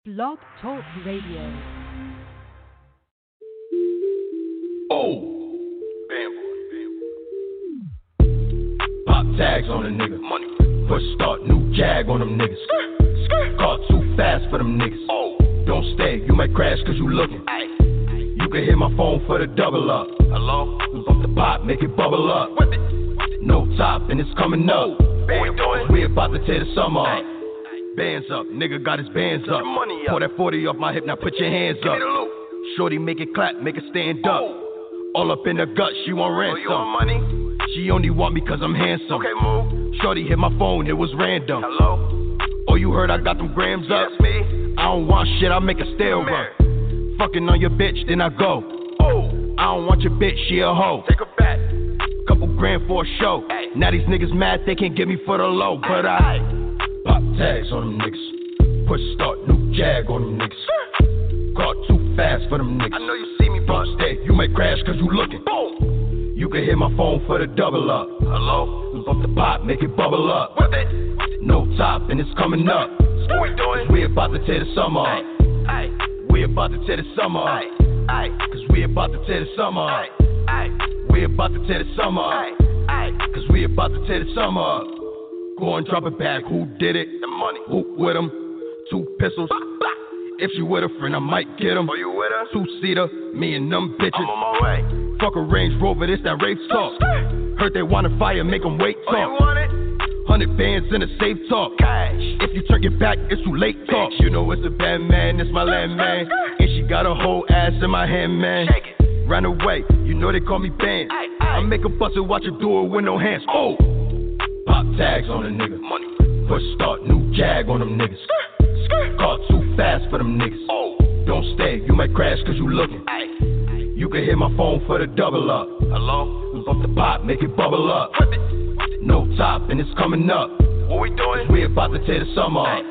Blog Talk Radio. Oh, pop tags on a nigga. Money. Push start, new jag on them niggas. Car too fast for them niggas. Oh, don't stay, you might crash cause you looking. You can hit my phone for the double up. Hello? We bump the pop, make it bubble up. Whip it. No top, and it's coming up. We about to tear the summer up. Bands up, nigga got his bands up. Pour that 40 off my hip, now put your hands up. Shorty make it clap, make it stand up. All up in the gut, she want ransom. You want money? She only want me cause I'm handsome. Okay, move. Shorty hit my phone, it was random. Hello? Oh, you heard I got them grams up? Yes, me. I don't want shit, I make a stale run. Fucking on your bitch, then I go. Oh, I don't want your bitch, she a hoe. Take her back. Couple grand for a show. Ay. Now these niggas mad, they can't get me for the low. But I pop tags on them niggas. Push start, new jag on them niggas. Car too fast for them niggas. I know you see me, but stay, you might crash cause you looking. Boom. You can hit my phone for the double up. Hello? We bump the pop, make it bubble up. Whip it. No top, and it's coming up. What we doing? We about to tear the summer up. Ay. We about to tear the summer up. Ay. Cause we about to tear the summer up. Ay. We about to tear the summer up. Ay. Cause we about to tear the summer up. Go and drop it back, who did it? The money. Who with him? 2 pistols. If she with a friend, I might get him. Oh, you with her? 2-seater, me and them bitches. I'm on my way. Fuck a Range Rover, this that rape talk. Heard they want a fire, make them wait talk. Oh, you want it? 100 bands in a safe talk. Cash. If you turn your back, it's too late talk. You know it's a bad man, it's my land man. And she got a whole ass in my hand, man. Ran away, you know they call me Band. I make a bust and watch her do it with no hands. Oh, pop tags on a nigga. Money. Push start, new jag on them niggas. Car too fast for them niggas. Oh, don't stay, you might crash cause you looking. You can hit my phone for the double up. Hello? We bump the pop, make it bubble up. Whip it. No top, and it's coming up. What we doing? We about to tear the summer up.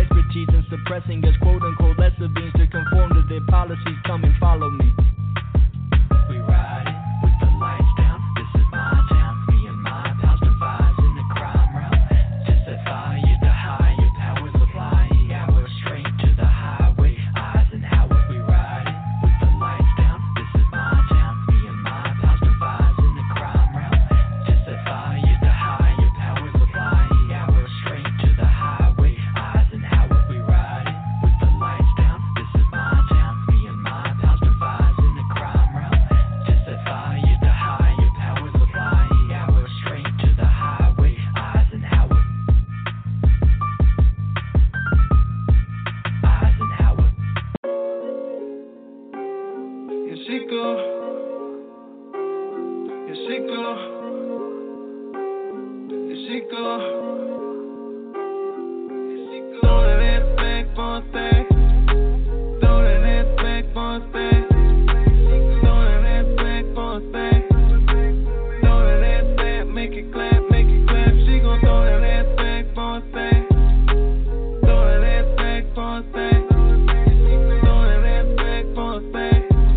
suppressing us, quote unquote, lesser beings to conform to their policies. Come and follow me. go. Yeah, she go. Yeah, she go. Throw that ass back for a stack. Throw that ass back for a stack. Throw that ass back for a stack. Throw that ass back, make it clap, make it clap. She gon' throw that ass back for a stack. Throw that ass back for a stack. Throw that ass back for a stack.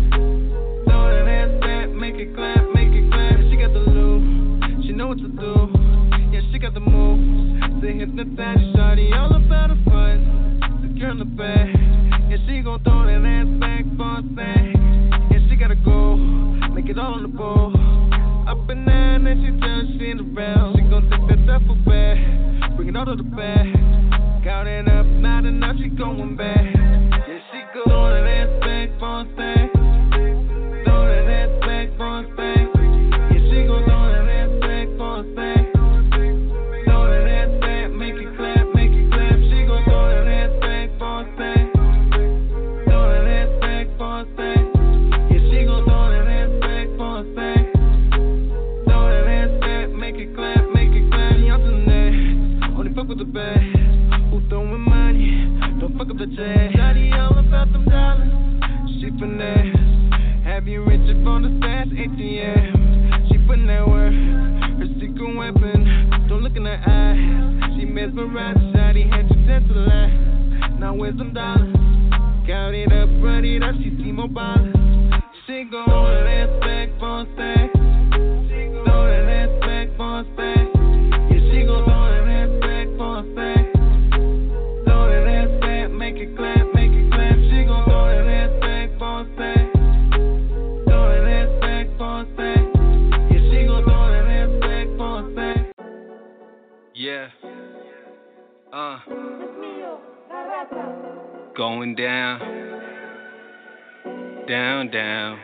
Throw that ass back, make it clap, make it clap. She got the loot, she know what to do. Yeah, she got the move. They hypnotize you, shawty, all about her fun. Secure in the bag. Yeah, she gon' throw that ass back for a stack. Yeah, she gotta go, make it all on the bowl. Up and down, and she turns she in the round. She gon' take that duffel bag, bring it all to the bag. Count it up, not enough, she going back. Yeah, she go throw that ass back for a stack. Throw that ass back for a stack. Yeah, she gon' throw that ass back for a stack. Throw that ass back, make it clap, make it clap. She gon' throw that ass back for a stack. Throw that ass back for a stack. Yeah, she gon' throw that ass back for a stack. Throw that ass back, make it clap, make it clap. She on to the next, only fuck with the bag. Who throwing money? Don't fuck up the check. Shawty all about them dollars. She finesse. Have you rich up on the stash ATM? She putting that work. Her secret weapon. Don't look in her eyes. She mesmerized. Shawty had you dead to laugh. Now where's them dollars? Count it up, run it up. She see more ballers. She gon' throw that ass back for a stack. Throw that ass back for a stack. Yeah, she gon' throw that ass back for a stack. Throw that ass back, make it clap, make it clap. She gon' throw that ass back for a stack. Throw that ass back for a stack. Yeah, she gon' throw that ass back for a stack. Yeah. Going down. Down, down.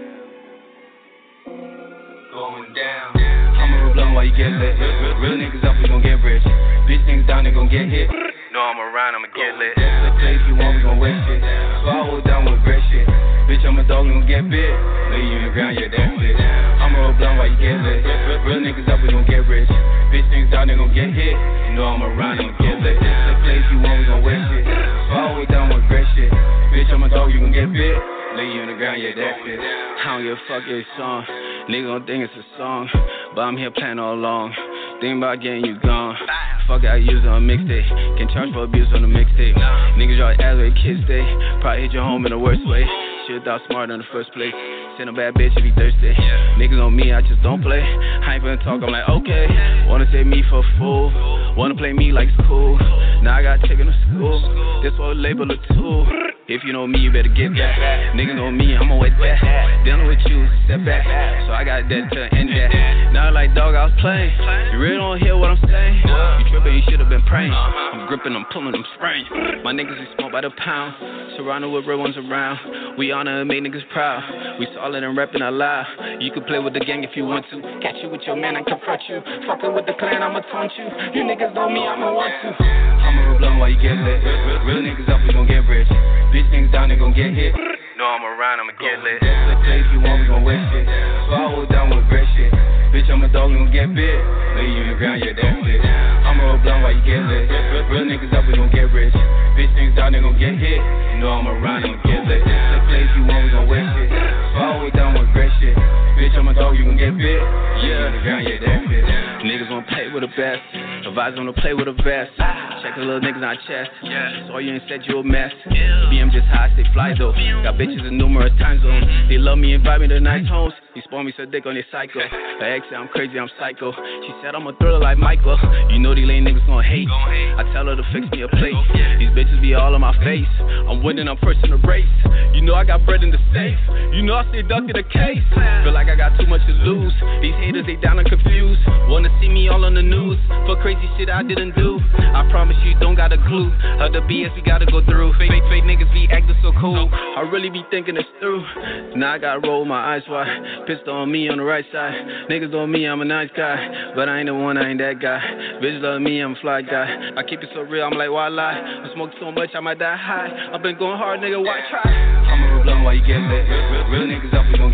Going down. I'ma roll blunt while you get lit. Real niggas up, we gon' get rich. Bitch niggas down, they gon' get hit. No, I'm around, I'ma get lit. The place you want, we gon' waste shit. So I hold down with great shit. Bitch, I'm a dog, we gon' get bit. Lay you in the ground, yeah, that's it. I'ma roll blunt while you get lit. Real niggas up, we gon' get rich. Bitch niggas down, they gon' get hit. You know I'm around, I'ma get lit. The place you want, we gon' waste shit. So I hold down with great shit. Bitch, I'm a dog, you gon' get bit. Lay you in the ground, yeah, that's it. I don't give a fuck your song. Nigga gon' think it's a song, but I'm here playing all along. Think about getting you gone. Fuck, I use on a mixtape. Can charge for abuse on a mixtape. Niggas y'all ass where kids stay. Probably hit your home in the worst way. Should've thought smart in the first place. Send a bad bitch if you thirsty. Niggas on me, I just don't play. I ain't finna talk, I'm like, okay. Wanna take me for a fool. Wanna play me like it's cool. Now I got taken to school. This whole label a tool. If you know me, you better get back. Niggas know me, I'ma wait that. Dealing with you is a setback. So I got that to end that. Now like dog, I was playing. You really don't hear what I'm saying. You tripping, you should've been praying. I'm gripping, I'm pulling, I'm spraying. My niggas is smoke by the pound. Surrounded with real ones around. We honor and make niggas proud. We solid and reppin' out loud. You can play with the gang if you want to. Catch you with your man and confront you. Fuckin' with the clan, I'ma taunt you. You niggas know me, I'ma want to. I'ma roll blunt while you get lit. Real niggas up, we gon' get rich. Bitch niggas down, they gon' get hit. No, I'm around, I'ma get lit. The place you want, we gon' waste shit. So I hold down with great shit. Bitch, I'm a dog, we gon' get bit. Lay you in the ground, yeah, that's it. I'ma roll blunt while you get lit. Real niggas up, we gon' get rich. Bitch niggas down, they gon' get hit. You know I'm around, I'ma get lit. The place you want, we gon' waste shit. So I hold down with great shit. Bitch, I'm a dog, you gon' get bit. Yeah, in the ground, yeah, that's it. Niggas wanna play with the best. Advise them to play with a vest. Check the little niggas on chest. Saw you and said you a mess. BM just high, stay fly though. Got bitches in numerous time zones. They love me, invite me to nice homes. He spawn me, said dick on their cycle. Her ex said I'm crazy, I'm psycho. She said I'm a thriller like Michael. You know these lame niggas gon' hate. I tell her to fix me a plate. These bitches be all in my face. I'm winning, I'm first in the race. You know I got bread in the safe. You know I stay ducked in the case. Feel like I got too much to lose. These haters, they down and confused. Wanna see me all on the news for crazy shit I didn't do. I promise you don't got a clue of the BS we gotta go through. Fake niggas be acting so cool. I really be thinking this through. Now I gotta roll my eyes wide. Pistol on me on the right side. Niggas on me, I'm a nice guy. But I ain't the one, I ain't that guy. Bitches love me, I'm a fly guy. I keep it so real, I'm like, why lie? I smoke so much, I might die high. I've been going hard, nigga, why try? I'ma roll blunt while you get lit. Real niggas up, we gon'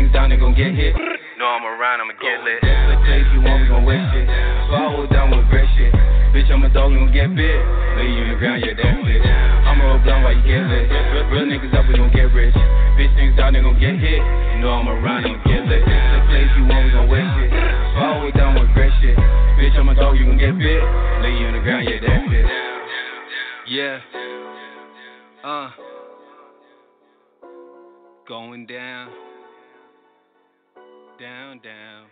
things down, they gon' get hit. No, I'm around, I'ma get lit. The place you want, we gon' waste shit. So I hold down with great shit. Bitch, I'm a dog, we gon' get bit. Lay you in the ground, yeah, that's it. I'ma roll blunt while you get lit. Real niggas up, we gon' get rich. Bitch, things down, they gon' get hit. You know I'm around, I'ma get lit. The place you want, we gon' waste shit. So I hold down with great shit. Bitch, I'm a dog, you gon' get bit. Lay you in the ground, yeah, that's it. Yeah. Going down. Down, down.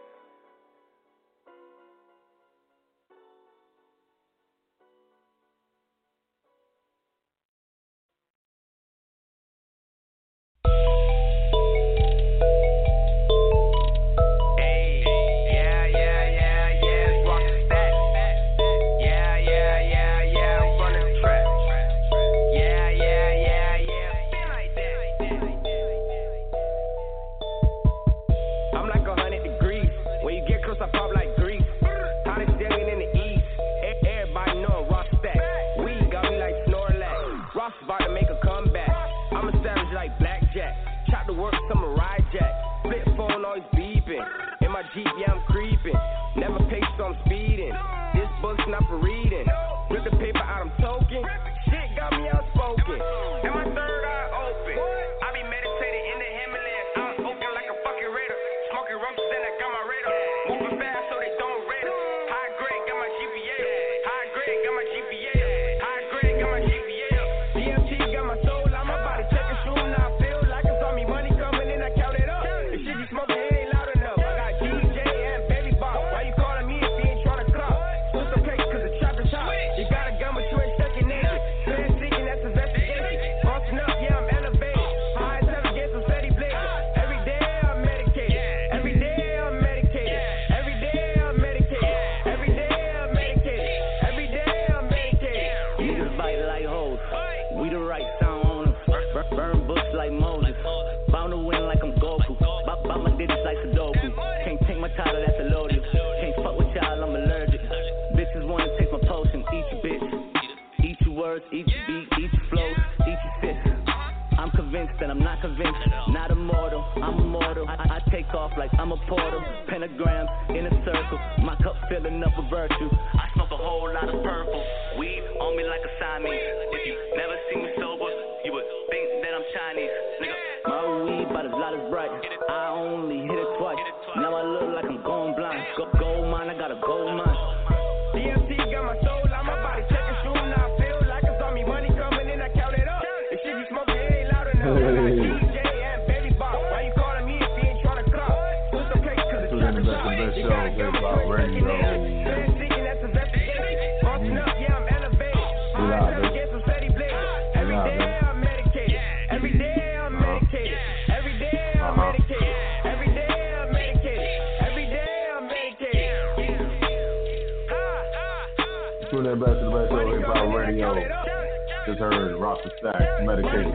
Just heard Roster Stack, Medication.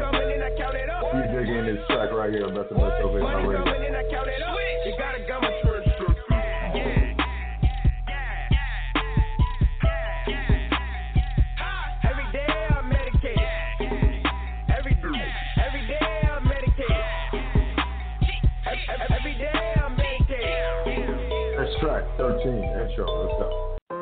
You digging this track right here, Best of Best of Hip Hop Radio. That's track 13, intro, let's go.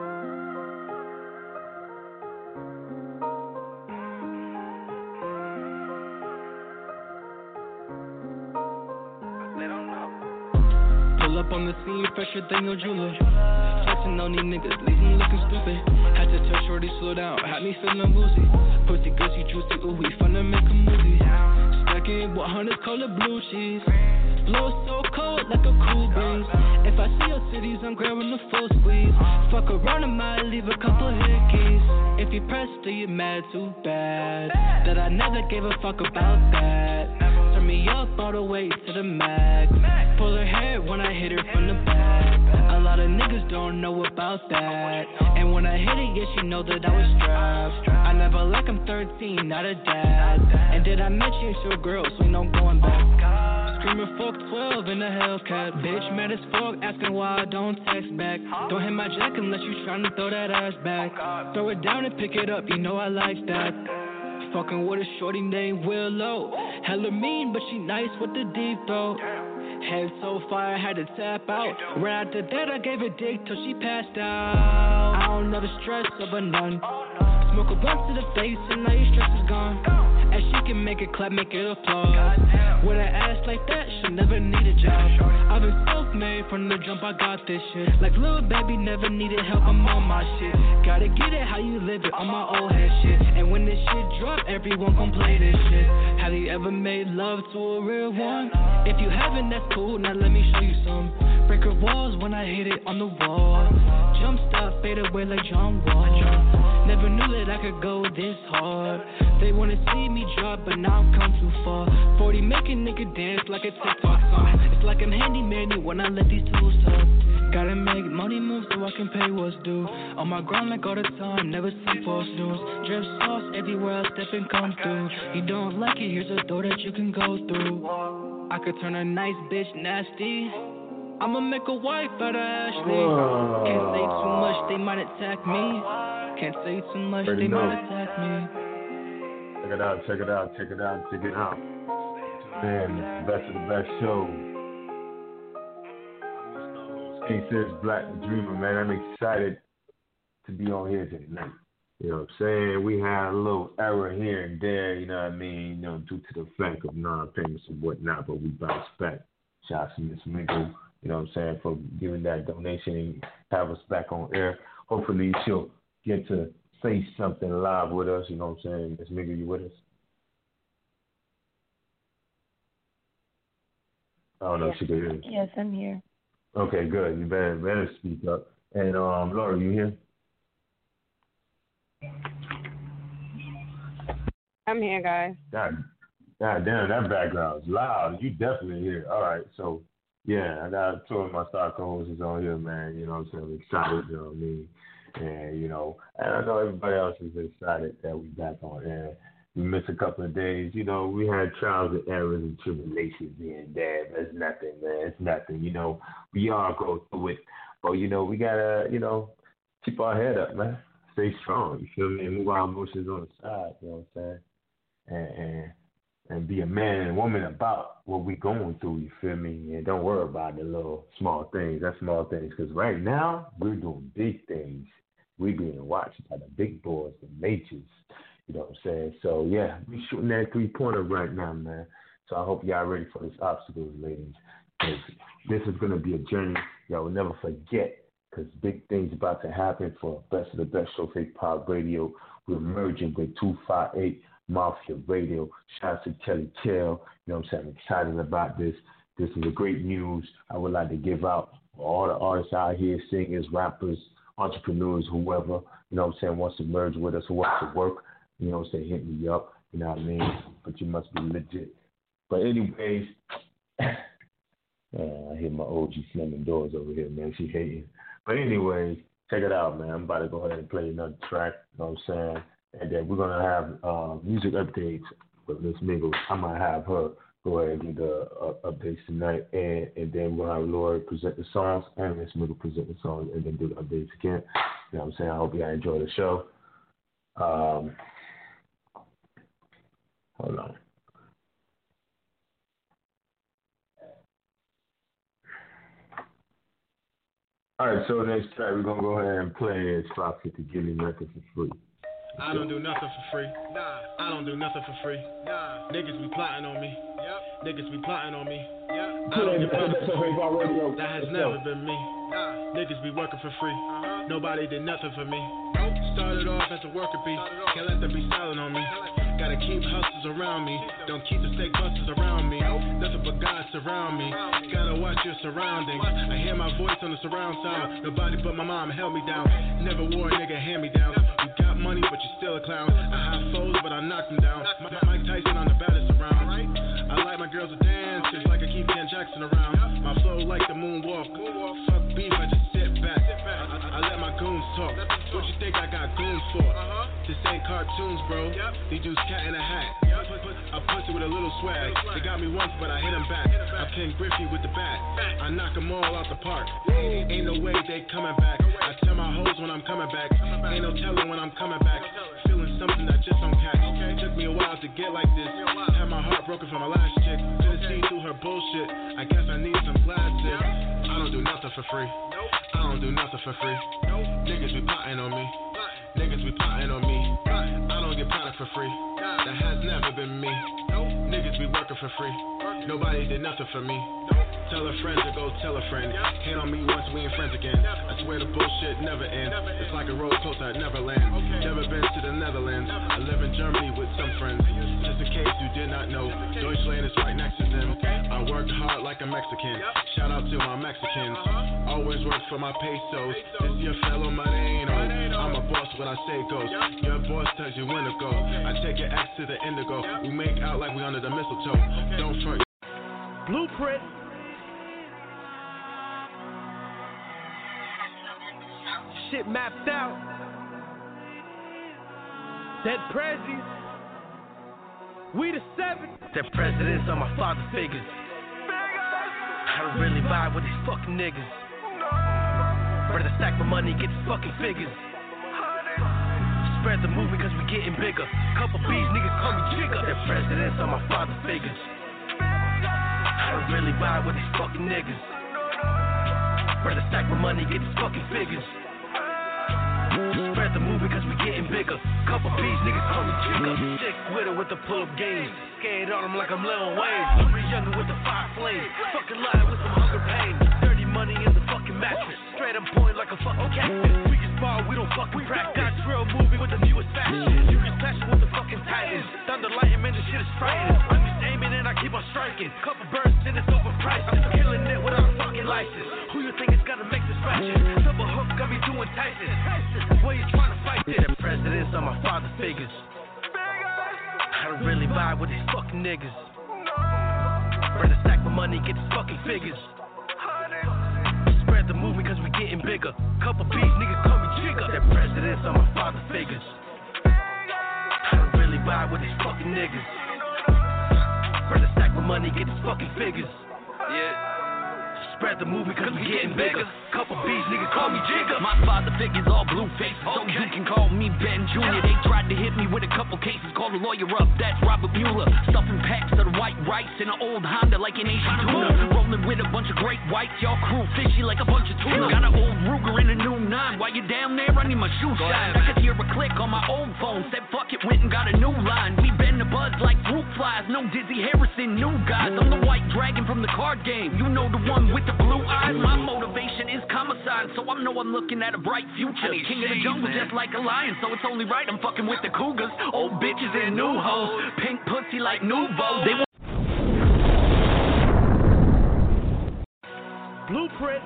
Up on the scene, fresher than your jeweler. Flexing on these niggas, leaving looking stupid. Had to tell shorty slow down, had me feeling woozy. Pussy gussy, juicy, ooh, we finna make a movie. Stacking 100 color blue cheese. Blow so cold like a cool breeze. If I see your cities, I'm grabbing the full squeeze. Fuck around, I might leave a couple hickeys. If you pressed, do you mad too bad? That I never gave a fuck about that. Turn me up all the way to the max. Pull her hair when I hit her from the back. A lot of niggas don't know about that. And when I hit it, yeah, she know that I was strapped. I never like I'm 13, not a dad. And did I mention it's your girl, so we no going back. Screaming fuck 12 in a Hellcat. Bitch mad as fuck, asking why I don't text back. Don't hit my jack unless you tryna throw that ass back. Throw it down and pick it up, you know I like that. Fucking with a shorty named Willow. Hella mean, but she nice with the deep throat. Head so fire, had to tap out. Right after that, I gave a dick till she passed out. I don't never stress over none. Smoke a blunt to the face and now your stress is gone. And she can make it clap, make it applause. With an ass like that, she'll never need a job. I've been self-made from the jump, I got this shit. Like little baby, never needed help, I'm on my shit. Gotta get it how you live it, on my old head shit. And when this shit drop, everyone gon' play this shit. Have you ever made love to a real one? If you haven't, that's cool, now let me show you some. Break her walls when I hit it on the wall. Jump stop, fade away like John Wall. Never knew that I could go this hard. They wanna see me drop, but now I've come too far. 40 make a nigga dance like a TikTok song. It's like I'm handyman when I let these tools talk. Gotta make money move so I can pay what's due. On my grind like all the time, never see false news. Drip sauce everywhere I step and come through. You don't like it, here's a door that you can go through. I could turn a nice bitch nasty. I'ma make a wife out of Ashley. Can't say too much, they might attack me. Can't say too much, they might attack me. Check it out, check it out, check it out, check it out. Man, best of the best show. King says Black the Dreamer, man. I'm excited to be on here tonight. You know what I'm saying? We had a little error here and there, you know what I mean, you know, due to the fact of non-payments and whatnot, but we bounce back. Shout out to Miss Mingle, you know what I'm saying, for giving that donation and have us back on air. Hopefully she'll get to say something live with us, you know what I'm saying? Miss Mingle, you with us? I don't know if she can hear us. Yes, I'm here. Okay, good. You better speak up. And Laura, you here? I'm here, guys. God damn, that background is loud. You definitely here. All right, so yeah, I got two of my star co-hosts on here, man. You know what I'm saying? I'm excited, you know what I mean? And, you know, and I know everybody else is excited that we back on air. We missed a couple of days. You know, we had trials and errors and tribulations here and there. That's nothing, man. It's nothing. You know, we all go through it. But, you know, we got to, you know, keep our head up, man. Stay strong, you feel me? And move our emotions on the side, you know what I'm saying? And be a man and woman about what we going through, you feel me? And don't worry about the little small things. That's small things. Because right now, we're doing big things. We're being watched by the big boys, the majors. You know what I'm saying? So, yeah, we shooting that three-pointer right now, man. So I hope y'all ready for this obstacles, ladies. This is going to be a journey y'all will never forget, because big things about to happen for Best of the Best Show, Fake Pop Radio. We're merging with 258 Mafia Radio. Shout out to Kelly Tell. You know what I'm saying? I'm excited about this. This is a great news I would like to give out for all the artists out here, singers, rappers, entrepreneurs, whoever, you know what I'm saying, wants to merge with us, who wants to work. You know what I'm saying? Hit me up. You know what I mean? But you must be legit. But anyways, I hear my OG slamming doors over here, man. She hating. But anyways, check it out, man. I'm about to go ahead and play another track. You know what I'm saying? And then we're going to have music updates with Miss Mingle. I might have her go ahead and do the updates tonight. And then we'll have Laura present the songs and Miss Mingle present the songs and then do the updates again. You know what I'm saying? I hope you guys enjoy the show. Hold on. All right, so next track we're gonna go ahead and play is Foxy to Give You Nothing for Free. I don't do nothing for free. Nah. I don't do nothing for free. Nah. Niggas be plotting on me. Yep. Niggas be plotting on me. Yep. I don't give nothing for free. That has never been me. Nah. Niggas be working for free. Nobody did nothing for me. Started off as a worker bee. Can't let them be silent on me. Gotta keep hustlers around me. Don't keep the fake busters around me. Nothing but God surround me. Gotta watch your surroundings. I hear my voice on the surround sound. Nobody but my mom held me down. Never wore a nigga hand me down. You got money, but you're still a clown. I have foes, but I knocked them down. Mike Tyson on the baddest around. I like my girls to dance, just like I keep Ken Jackson around. My flow like the moonwalk. Fuck beef, I just sit back. I let my goons talk. What you think I got goons for? This ain't cartoons, bro. They do cat in a hat. I punch it with a little swag. They got me once, but I hit them back. I pin Griffey with the bat. I knock them all out the park. Ain't no way they coming back. I tell my hoes when I'm coming back. Ain't no telling when I'm coming back. Feeling something that just don't catch. Took me a while to get like this. Had my heart broken from my last chick. Couldn't see through her bullshit. I guess I need some plastic. I don't do nothing for free. I don't do nothing for free. Niggas be plotting on me. Niggas be plotting on me. I don't get product for free. That has never been me. Niggas be working for free. Nobody did nothing for me. Tell a friend to go tell a friend. Hate on me once, we ain't friends again. I swear the bullshit never ends. It's like a roller coaster at Neverland. Never been to the Netherlands. I live in Germany with some friends. Just in case you did not know, Deutschland is right next to them. I worked hard like a Mexican. Shout out to my Mexicans. Always work for my pesos. This your fellow Moreno. I'm a boss when I say goes. Your boss tells you when to go. I take your ex to the indigo. We make out like we under the mistletoe. Don't front. Blueprint. Shit mapped out. Dead prezzies. We the 7. Dead presidents are my father figures. I don't really vibe with these fucking niggas. Rather stack my money, get the fucking figures. Spread the movement cause we getting bigger. Couple B's, niggas call me Jigga. Dead presidents are my father figures. I don't really vibe with these fucking niggas. Rather stack my money, get the fucking figures. Spread the movement cause we getting bigger. Couple B's, niggas call me Jigga. Sick with it with the pull-up games. Scared on them like I'm Lil Wayne. Hungry younger with the fire flame. Fucking lie with some hunger pain. Dirty money in the fucking mattress. Straight on point like a fucking cactus. We just ball, we don't fucking crack. Got drill moving with the newest fashion. You can smash with the fucking titans. Thunder lightning, man, this shit is frightening. I'm just aiming and I keep on striking. Couple bursts and it's overpriced. I'm killing it without a fucking license. Who you think is gonna make this fashion? Double hook got me doing Tyson. Where you trying to fight this? The presidents are my father figures. I don't really vibe with these fucking niggas. Rather stack my money, get the fucking figures. Spread the movement cause we getting bigger. Couple B's, niggas call me Jigga. The presidents are my father figures. I don't really vibe with these fucking niggas. Rather stack my money, get the fucking figures. Yeah. Spread the movement cause we getting bigger. Couple B's, niggas call me Jigga. My father figures all blue faces, so you can call me Ben Jr. They tried to hit me with a couple cases, called a lawyer up, that's Robert Mueller. Stuffing packs of the white rice in an old Honda like an Asian tuna. Rolling with a bunch of great whites, y'all crew fishy like a bunch of tuna. Got an old Ruger in a new 9, while you down there I need my shoe shine. I could hear a click on my old phone, said fuck it, went and got a new line. We bend the buzz like fruit flies, no Dizzy Harrison, new guys. I'm the white dragon from the card game, you know the one with the blue eyes. My motivation is homicide, so I know I'm looking at a bright future. King of the jungle just like a lion, so it's only right I'm fucking with the cougars. Old bitches and new hoes, pink pussy like Nouveau. They Blueprint.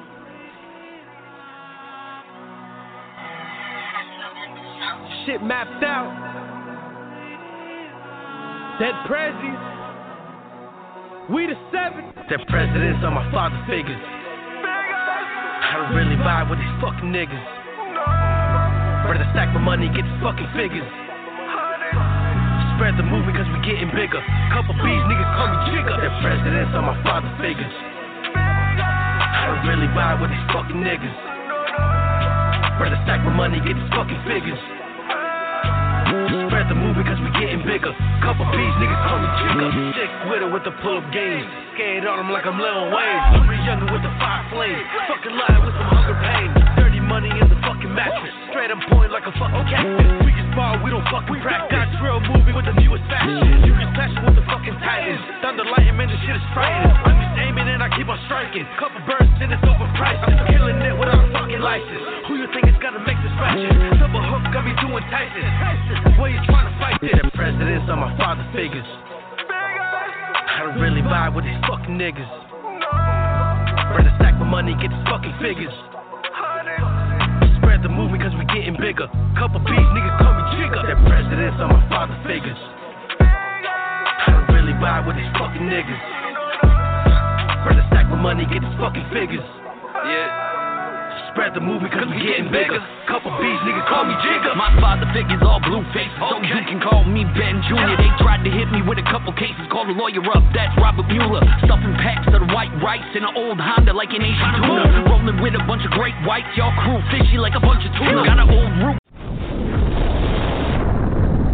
Shit mapped out. Dead prezzies. We the 7. Dead presidents are my father figures. I don't really vibe with these fucking niggas. Rather stack my money, get the fucking figures. Spread the movement cause we getting bigger. Couple B's, niggas call me Jigga. Dead presidents are my father figures. I don't really vibe with these fucking niggas. Rather stack my money, get the fucking figures. Spread the movement cause we getting bigger. Couple B's, niggas call me Jigga. Sick with it with the pull-up games. Scared on them like I'm Lil Wayne. Hungry younger with the fire flame. Fucking lie with some hunger pain. Dirty money in the fucking mattress. Straight on point like a fucking cactus. We just ball, we don't fucking crack. Got drill moving with the newest fashion. You can smash with the fucking titans. Thunder lightning, man, this shit is frightening. I'm just aiming and I keep on striking. Couple bursts and it's overpriced. I'm killing it without a fucking license. Who you think is gonna make this fashion? Double hook got me doing Tyson. Where you trying to fight this? The presidents are my father figures. I don't really vibe with these fucking niggas. Rather stack my money, get the fucking figures. Spread the movement cause we getting bigger. Couple B's, niggas call me Jigga. The presidents are my father figures. I don't really vibe with these fucking niggas. Rather stack my money, get the fucking figures. Yeah. Spread the movement cause we getting bigger. Couple B's, niggas call me Jigga. My father figures all blue faces, so you can call me Ben Jr. They tried to hit me with a couple cases, called a lawyer up, that's Robert Mueller. Stuffing packs of the white rice in an old Honda like an Asian tuna. Rolling with a bunch of great whites, y'all crew fishy like a bunch of tuna. Got an old Ruger.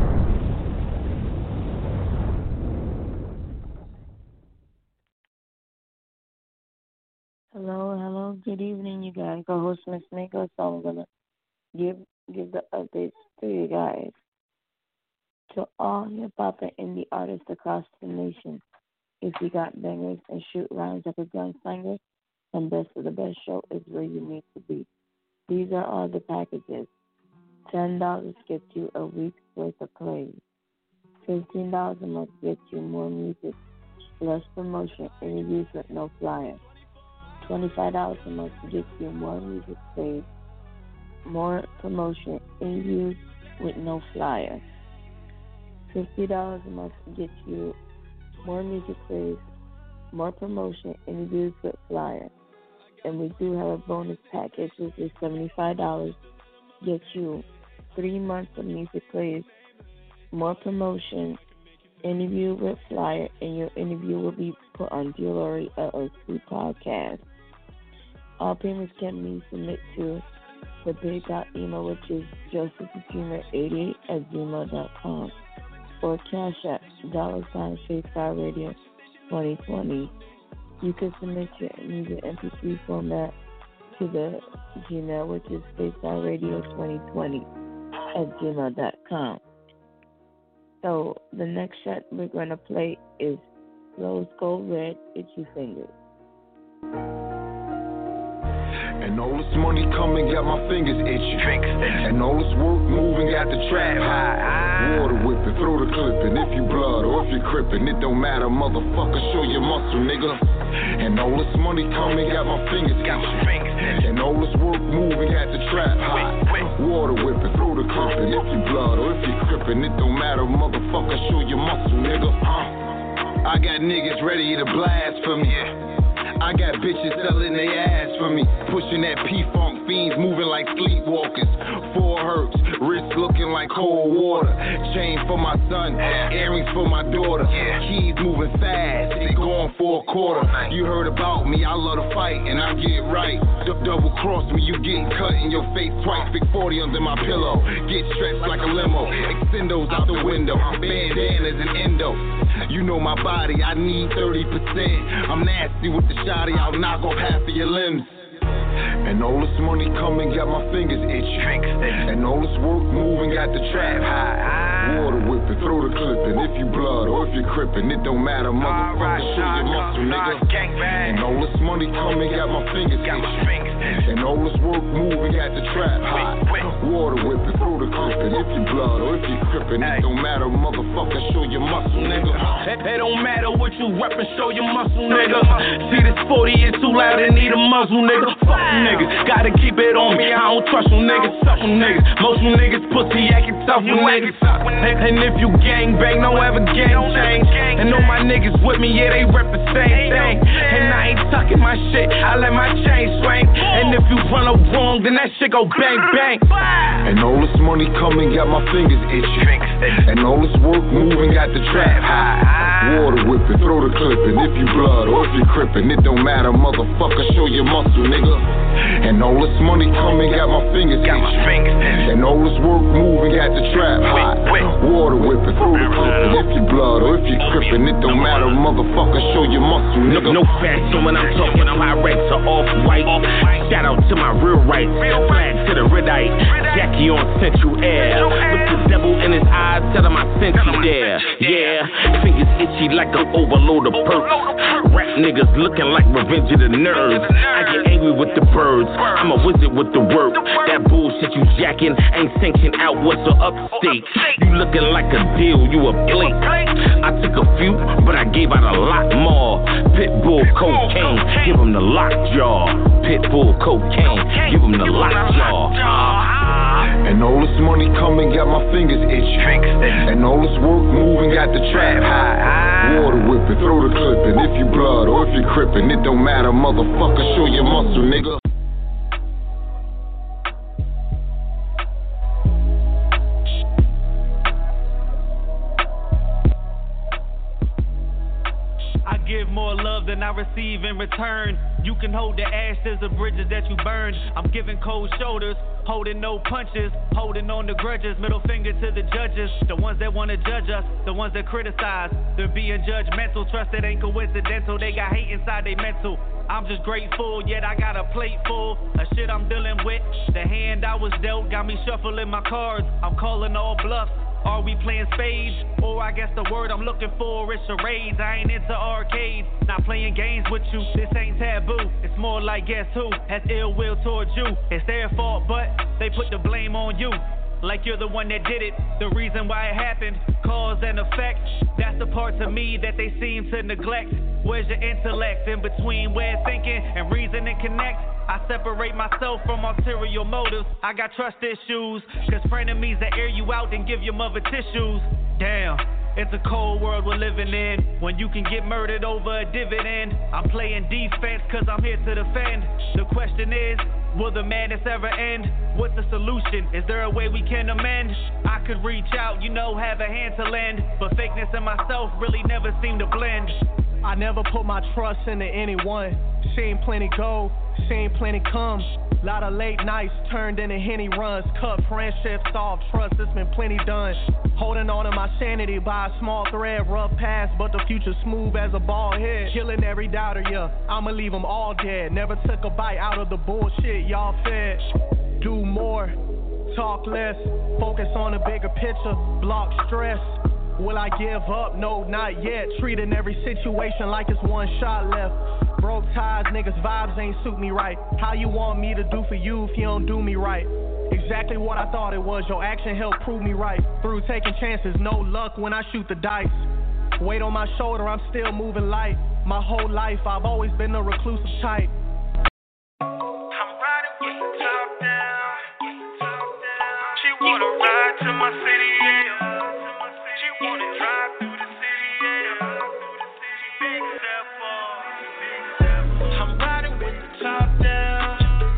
Hello, good evening, you guys. Co-host Miss Mako, so I'm gonna give the updates to you guys. To all hip hop and indie artists across the nation, if you got bangers and shoot rhymes like a gunslinger, then Best of the Best Show is where you need to be. These are all the packages. $10 gets you a week's worth of plays. $15 a month gets you more music, less promotion, interviews with no flyer. $25 a month gets you more music plays, more promotion, interviews with no flyer. $50 a month gets you more music plays, more promotion, interviews with flyer. And we do have a bonus package, which is $75, gets you 3 months of music plays, more promotion, interview with flyer, and your interview will be put on Glory LLC podcast. All payments can be submitted to the PayPal email, which is josephjr88@gmail.com, or Cash App $Faithfire Radio 2020. You can submit your music MP3 format to the Gmail, which is Faithfire Radio 2020 @gmail.com. So the next shot we're going to play is Rose Gold Red, Itchy Fingers. And all this money coming, got my fingers itching. And all this work moving, got the trap high. Water whipping, throw the clipping. If you blood or if you crippin', it don't matter, motherfucker, show your muscle, nigga. And all this money coming, got my fingers itching. And all this work moving, got the trap high. Water whipping, throw the clipping. If you blood or if you crippin', it don't matter, motherfucker, show your muscle, nigga. I got niggas ready to blast for me. I got bitches selling their ass for me. Pushing that P-Funk, fiends moving like sleepwalkers. 4 hurts, wrist looking like cold water. Chain for my son, earrings for my daughter. Keys moving fast, they going for a quarter. You heard about me, I love to fight and I get right. Double cross me, you getting cut in your face twice. Big 40 under my pillow, get stretched like a limo. Extendos out the window, bandanas and endo. You know my body, I need 30%. I'm nasty with the shotty, I'll knock off half of your limbs. And all this money coming, got my fingers itching. And all this work moving, got the trap high. Water whipping, throw the clipping. If you blood or if you crippin', it don't matter, motherfucker, show your muscle, nigga. And all this money coming, got my fingers itching. And all this work moving, got the trap high. Water whipping, throw the clipping. If you blood or if you crippin', it don't matter, motherfucker, show your muscle, nigga. It don't matter what you reppin', show your muscle, nigga. See this 40 is too loud and need a muzzle, nigga. Fuck them niggas, gotta keep it on me. I don't trust them niggas, suck them niggas. Most you niggas pussy acting tough with niggas. And if you gang bang, don't ever gang change. And all my niggas with me, yeah, they rep the same thing. And I ain't tucking my shit, I let my chain swing. And if you run up wrong, then that shit go bang bang. And all this money coming, got my fingers itching. And all this work moving, got the trap high. Water whipping, throw the clipping. If you blood or if you crippin', it don't matter, motherfucker, show your muscle, nigga. And all this money coming, got my fingers itching. And all this work moving, got the trap high. Water whipping, throw the clipping. If you blood or if you crippin', it don't matter, motherfucker, show your muscle, nigga. No fashion when I'm talking, Pyrex are off-white. Shout out to my real right, flag to the redite. Jackie on Central Air, with the devil in his eyes, tell him I sent you there. Yeah, fingers itchy like an overload of perks. Rap niggas looking like Revenge of the Nerds. I get angry with the birds, I'm a wizard with the work. That bullshit you jacking ain't sinking out what's the upstate. You looking like a deal, you a blink. I took a few, but I gave out a lot more. Pitbull cocaine, give him the lockjaw. Pitbull cocaine, give him the lockjaw. And all this money coming, got my fingers itching. And all this work moving, got the trap high. Water whipping, throw the clipping. If you blood or if you crippin', it don't matter, motherfucker, show your muscle, nigga. I give more love than I receive in return. You can hold the ashes of bridges that you burned. I'm giving cold shoulders, holding no punches, holding on to grudges. Middle finger to the judges, the ones that want to judge us, the ones that criticize. They're being judgmental, trust it ain't coincidental. They got hate inside they mental. I'm just grateful, yet I got a plate full of shit I'm dealing with. The hand I was dealt got me shuffling my cards. I'm calling all bluffs. Are we playing spades? Or I guess the word I'm looking for is charades. I ain't into arcades, not playing games with you. This ain't taboo, it's more like guess who has ill will towards you. It's their fault, but they put the blame on you. Like you're the one that did it, the reason why it happened, cause and effect. That's the parts of me that they seem to neglect. Where's your intellect? In between where thinking and reasoning connect, I separate myself from ulterior motives. I got trust issues, cause frenemies that air you out and give your mother tissues. Damn, it's a cold world we're living in, when you can get murdered over a dividend. I'm playing defense cause I'm here to defend. The question is, will the madness ever end? What's the solution? Is there a way we can amend? I could reach out, have a hand to lend, but fakeness and myself really never seem to blend. I never put my trust into anyone. Seen plenty go, seen plenty come. Lot of late nights turned into Henny runs. Cut friendships off, trust, it's been plenty done. Holding on to my sanity by a small thread. Rough past, but the future smooth as a bald head. Killing every doubter, yeah, I'ma leave them all dead. Never took a bite out of the bullshit y'all fed. Do more, talk less, focus on the bigger picture, block stress. Will I give up? No, not yet. Treating every situation like it's one shot left. Broke ties, niggas vibes ain't suit me right. How you want me to do for you if you don't do me right? Exactly what I thought it was, your action helped prove me right. Through taking chances, no luck when I shoot the dice. Weight on my shoulder, I'm still moving light. My whole life, I've always been a reclusive type. I'm riding with the top down. She wanna ride to my city, yeah. She wanna drive through the city, yeah. Big step forward. I'm riding with the top down.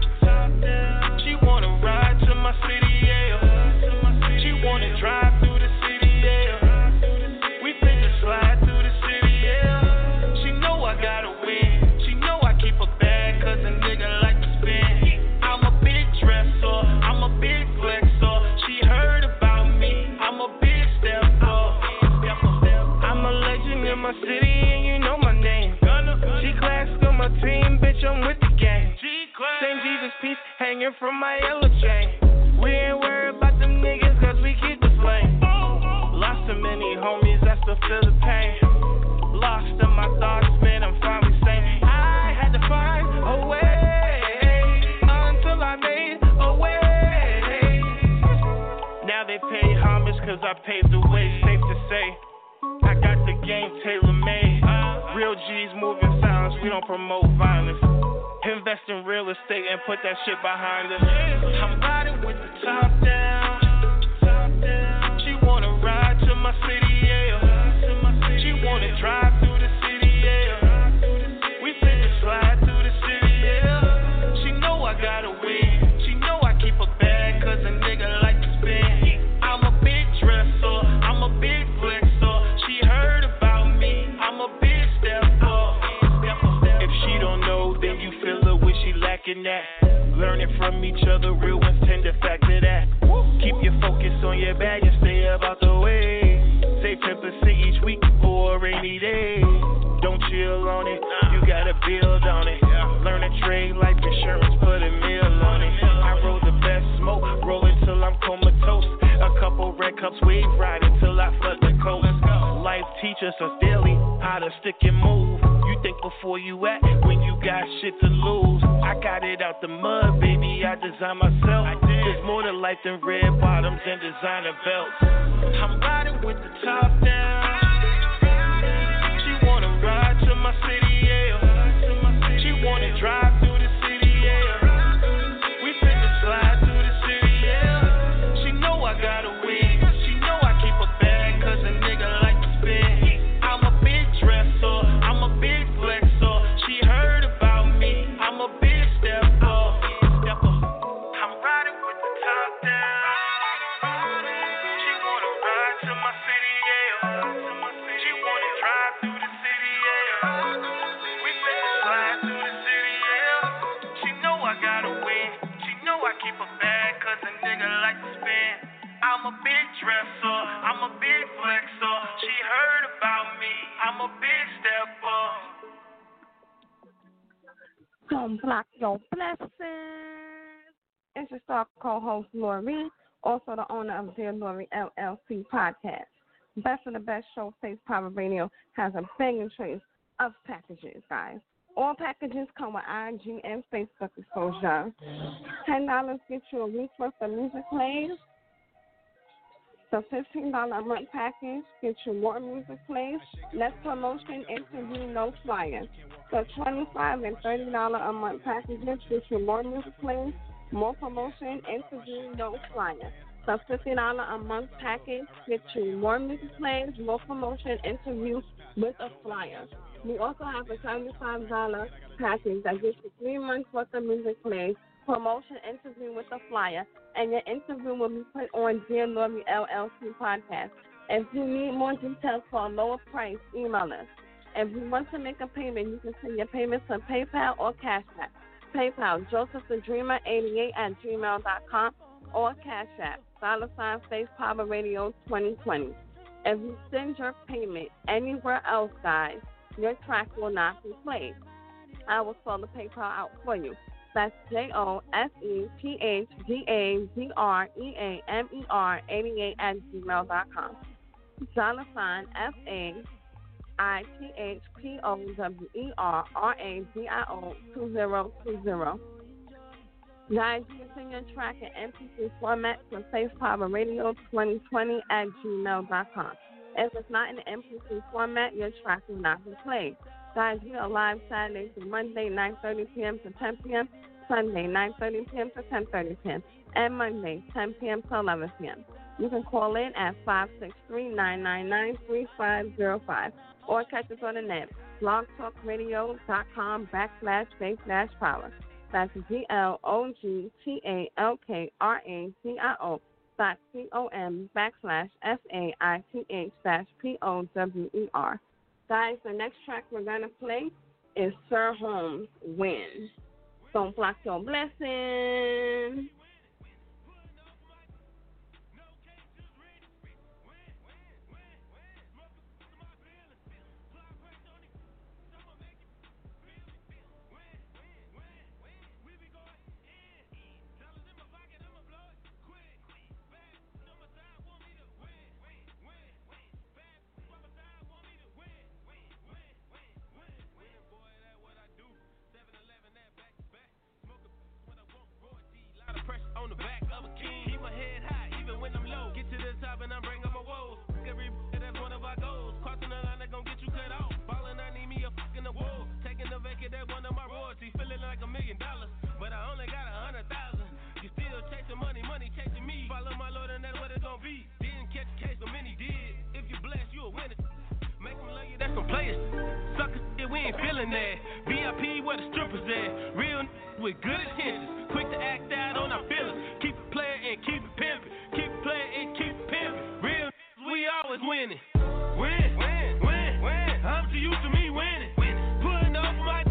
She wanna ride to my city, yeah. She wanna drive through the city, yeah. We finna slide through the city, yeah. She know I gotta win. She know I keep her bad, cause a nigga like to spin. I'm a big dresser, I'm a big flexer. She heard about me, I'm a big stepper. I'm a legend in my city and you know my name. G-Class on my team, bitch, I'm with the gang. Same Jesus piece hanging from my yellow chain. We ain't worried about them niggas cause we keep the flame. Lost so many homies, I still feel the pain. Lost in my thoughts, man, I'm finally sane. I had to find a way until I made a way. Now they pay homage cause I paved the way. Safe to say, I got the game tailor-made. Real G's moving silence, we don't promote violence. Invest in real estate and put that shit behind us. I'm riding with the top down. She wanna ride to my city, yeah. She wanna drive through the city, yeah. We finna slide through the city, yeah. She know I gotta win. She know I keep her bad, cause a nigga like to spin. I'm a big dresser, I'm a big flexer. She heard about me, I'm a big stepper. If she don't know, then you feel her when she lacking that. Learning from each other, real ones tend to factor that. Keep your focus on your bag and stay about the way. Save 10% each week for a rainy day. Don't chill on it, you gotta build on it. Learn a trade, life insurance, put a meal on it. I roll the best smoke, roll it till I'm comatose. A couple red cups, wave ride until I flood the coast. Life teaches us daily how to stick and move. You think before you act when you got shit to lose. I got it out the mud, baby, I designed myself. There's more to life than red bottoms and designer belts. I'm riding with the top down. She wanna ride to my city, yeah. She wanna drive through the city, yeah. We finna slide through the city, yeah. She know I gotta win. She know I keep her bad, cause a nigga like to spin. I'm a big dresser, I'm a big flexer. She heard about me, I'm a big stepper. I'm riding with the top down. She wanna ride to my city, yeah. She wanna drive through the city, yeah. We finna slide through the city, yeah. She know I gotta win. She know I keep her bad, cause a nigga like to spin. I'm a big dresser, I'm a big flexer. She heard about me, I'm a big stepper. Don't block your blessings. It's your star co-host, Lori, also the owner of Dear Lori LLC podcast. Best of the best show, Faith Power Radio, has a banging choice of packages, guys. All packages come with IG and Facebook exposure. $10 gets you a week's worth of music plays. The $15 a month package gets you more music plays, less promotion, interview, no flyers. The $25 and $30 a month packages get you more music plays, more promotion, interview, no flyers. The $50 a month package gets you more music plays, more promotion, interview with a flyer. We also have a $75 package that gets you 3 months worth of music plays, promotion, interview with a flyer, and your interview will be put on Dear Lori LLC podcast. If you need more details for a lower price, email us. If you want to make a payment, you can send your payment to PayPal or Cash App. PayPal, josephthedreamer88@gmail.com or Cash App, $ Faith Power Radio 2020. If you send your payment anywhere else, guys, your track will not be played. I will spell the PayPal out for you. That's JOSEPHPADREAMER88@gmail.com. $FAITHPOWERRADIO 2020. Guys, you can send your track in MP3 format to Faith Power Radio 2020@gmail.com. If it's not in the MP3 format, your track will not be played. Guys, we are live Saturday through Monday, 9:30 p.m. to 10 p.m., Sunday, 9:30 p.m. to 10:30 p.m., and Monday, 10 p.m. to 11 p.m. You can call in at 563-999-3505 or catch us on the net, blogtalkradio.com/faith-power. That's GLOGTALKRADIO.com/FAITH-POWER. Guys, the next track we're going to play is Sir Holmes' Win. Don't block your blessing. On the back of a king, keep my head high even when I'm low. Get to the top and I'm bringing my woes. Every that's one of our goals. Crossing the line, they gon' get you cut off. Ballin', I need me a fucking award. Taking the vacant, that one of my royalties. Feeling like $1 million, but I only got 100,000. You still chasing money, money chasing me. Follow my Lord and that's what it's gon' be. Didn't catch a case, so many did. If you blessed, you'll win it. Make them love you, that's some players. Suckers, we ain't feeling that. VIP, where the strippers at. Real with good intentions. Quick to act out on our feelings. Keep it playing and keep it pimping. Keep it playing and keep it pimping. Real we always winning. Win, win, win, win. I'm too used to me winning. Putting up my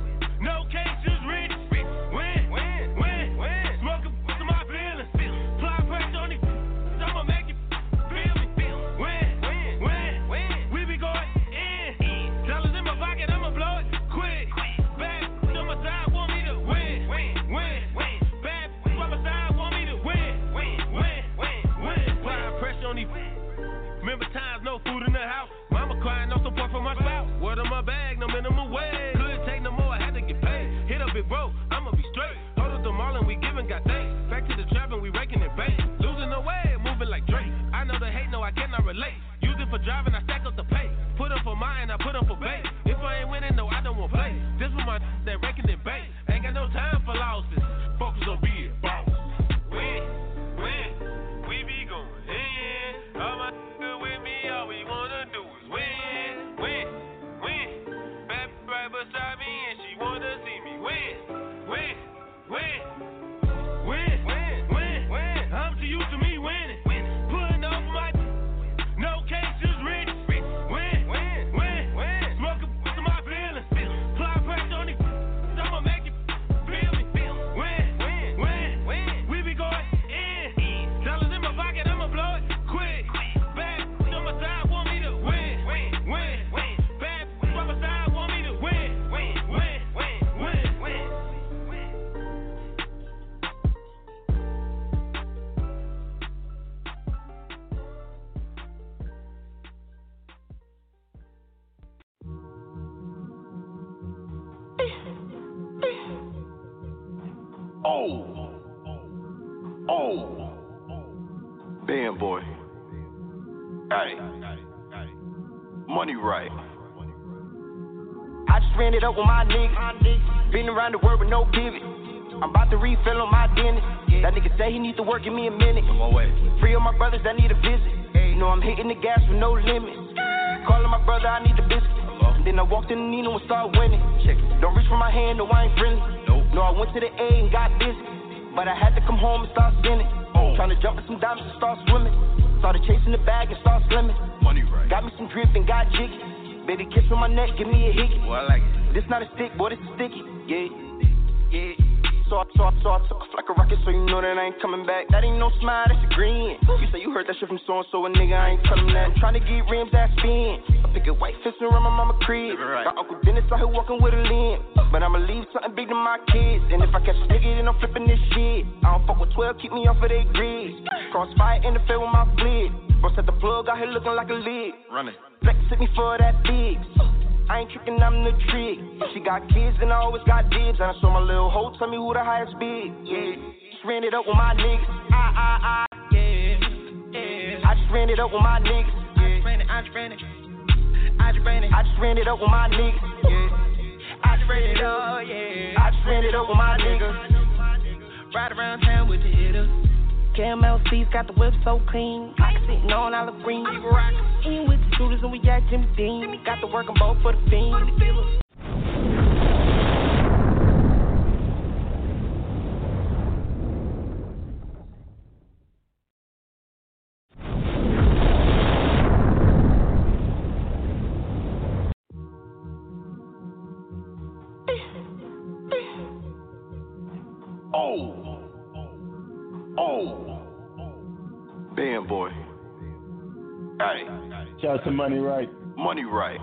no cases ready. Win, win, win, win. Smoking to my feelings. Fly pressure on these. I'ma make you feel me. Win, win, win, win. We be going in. Dollars in my pocket, I'ma blow it quick. Back on my side, want me to win. Win, win, win. Back on my side, want me to win. Win, win, win, win. Fly pressure on these. Remember times, no food in the house. Mama crying, no support from my spouse. Word on my bag, no minimum wage. Couldn't take no more, I had to get paid. Hit up big bro, I'ma be straight. Hold up the mall and we giving, got thanks. Back to the trap and we raking it bait. Losing no way, moving like Drake. I know the hate, no, I cannot relate. Use it for driving, I stack up the pay. Put up for mine, I put up for bait. If I ain't winning, no, I don't want play. This was my that raking it bait. Ain't got no time for losses. Focus on being boss. Win, win, we be going in. All my with me, all we wanna do is win, win, win. Back right beside me and she wanna see me win, win, win, win, win, win, win. I'm too used to me winning. Putting up my no cases ready. Win, win, win, win. Smoking to my feelings. Fly pressure on these. I'ma make you feel me. Win, win, win, win. We be going in. Dollars in my pocket, I'ma blow it quick. Back on my side, want me to win. Win, win, win. Back on my side, want me to win. Win, win, win, win, win. Band boy. Hey. Money right. I just ran it up with my niggas. Been around the world with no pivot. I'm about to refill on my dentist. That nigga say he needs to work, give me a minute. On my way. Free of my brothers that need a visit. You know I'm hitting the gas with no limit. Calling my brother, I need the biscuit. And then I walked in the Nino and started winning. Don't reach for my hand, no, I ain't friendly. No, I went to the A and got busy. But I had to come home and start spinning. Trying to jump in some diamonds and start swimming. Started chasing the bag and start slimming. Money right. Got me some drip and got jiggy. Baby kiss on my neck, give me a hickey. Well, I like it. This not a stick, boy, this is sticky. Yeah. So I took off like a rocket, so you know that I ain't coming back. That ain't no smile, that's a green. You say you heard that shit from so-and-so, a nigga, I ain't telling that. I'm trying to get rims that spin. I pick a white fist around my mama crib. Right. Got Uncle Dennis out here walking with a limb. But I'ma leave something big to my kids. And if I catch a nigga, then I'm flipping this shit. I don't fuck with 12, keep me off of they grids. Crossfire interfere with my flit. Bro set the plug out here looking like a lid. Running. Flex hit me for that big. I ain't tricking, I'm the trick. She got kids and I always got dibs. And I saw my little hoe tell me who the highest bid. Yeah, just ran it up with my niggas. Yeah. I just ran it up with my niggas. Yeah. I just ran it up with my niggas. Yeah. I just ran it up, yeah. I just ran it up with my niggas. Ride around town with the hitters. KMLC's got the whip so clean. I can sit on olive green. In with the shooters and we at Jimmy Dean. Got to work them both for the fiend. Band boy. Hey. Shout out to Money Right. Money Right.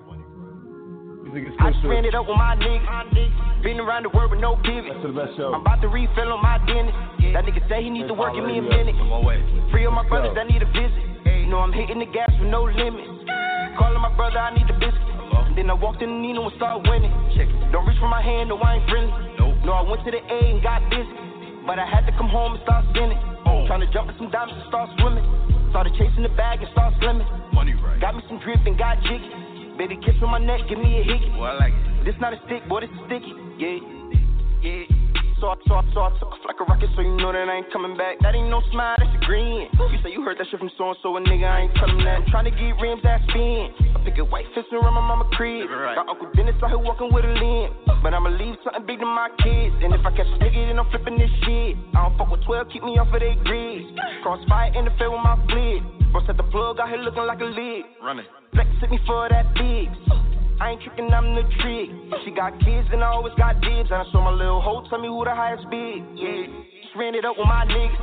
I just ran it up with my niggas. Been around the world with no pivot. That's the best show. I'm about to refill on my dentist. That nigga say he needs to work, give me a minute. On my way. Free of my brothers that need a visit. You know I'm hitting the gas with no limit. Calling my brother, I need the biscuit. And then I walked in the Nino and started winning. Don't reach for my hand, no, I ain't friendly. No, I went to the A and got busy. But I had to come home and start spinning. Trying to jump in some diamonds and start swimming. Started chasing the bag and start slimming. Money right. Got me some drip and got jiggy. Baby kiss on my neck, give me a hickey. Well, I like it. This not a stick, boy, this is sticky. Yeah. So I took off like a rocket, so you know that I ain't coming back. That ain't no smile, that's a grin. You say you heard that shit from so-and-so, a nigga, I ain't telling that. I'm trying to get rims that spin. I pick a white fist around my mama crib. Right. Got Uncle Dennis out here walking with a limb. But I'ma leave something big to my kids. And if I catch a nigga, then I'm flipping this shit. I don't fuck with 12, keep me off of they grids. Crossfire interfere with my flit. Bro set the plug out here looking like a lid. Running. Flex hit me for that big. I ain't tricking, I'm the trick. She got kids and I always got dibs. And I saw my little hoe tell me who the highest bid. Yeah, just ran it up with my niggas.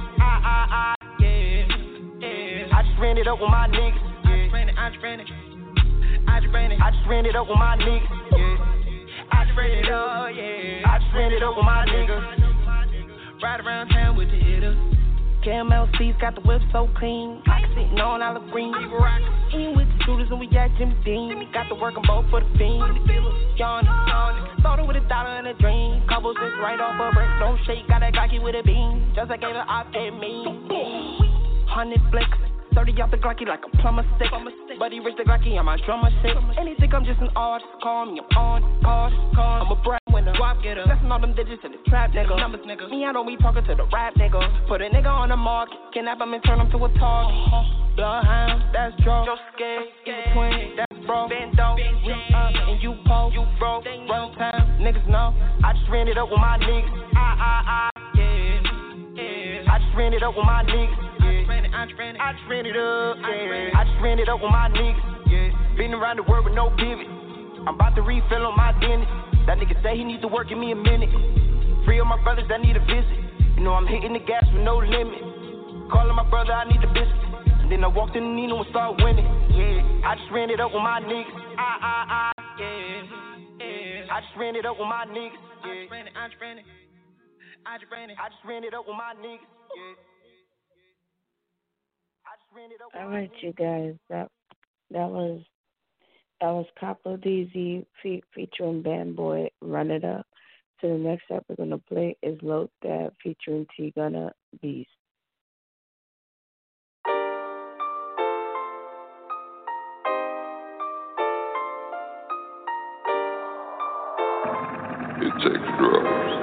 Yeah. I just ran it up with my niggas. Yeah. I just ran it up with my niggas. Yeah. I just ran it up, yeah. I just ran it up with my niggas. Ride around town with the hitters. KMLC's got the whip so clean. I can sit on olive green. In with the shooters and we at Jimmy Dean. Got to work them both for the fiend. Yawn. Started with $1 and a dream. Couple sits right off a brick. No shake, got a Glocky with a beam. Just like gave it off at me. 100 flicks. 30 off the Glocky like a plumber stick. Buddy rich the Glocky on my drummer shit. And they think I'm just an artist. Call me, I'm on card. I'm a brand winner. Swap getter. Blessing all them digits in the trap, nigga. Numbers, nigga. Me, I don't be talking to the rap, nigga. Put a nigga on the market. Kidnap him and turn him to a target. Bloodhound, that's Joe. Joe scared. In between, that's bro. Bendo. We up and you po. You broke. Run time, niggas know. I just ran it up with my niggas. Yeah. I just ran it up with my niggas. I just ran it up, yeah. I just ran it up with my niggas, yeah. Been around the world with no pivot. I'm about to refill on my dentist. That nigga say he needs to work, give me a minute. Free of my brothers that need a visit. You know I'm hitting the gas with no limit. Calling my brother, I need the biscuit. And then I walked in the Nino and started winning. Yeah, I just ran it up with my niggas. Yeah. I just ran it up with my niggas. Yeah. I just ran it up with my niggas. Yeah. All right, you guys. That was Capo DZ featuring Band Boy, Run It Up. to the next track we're gonna play is Low Dab featuring T Gunna Beast. It takes drugs.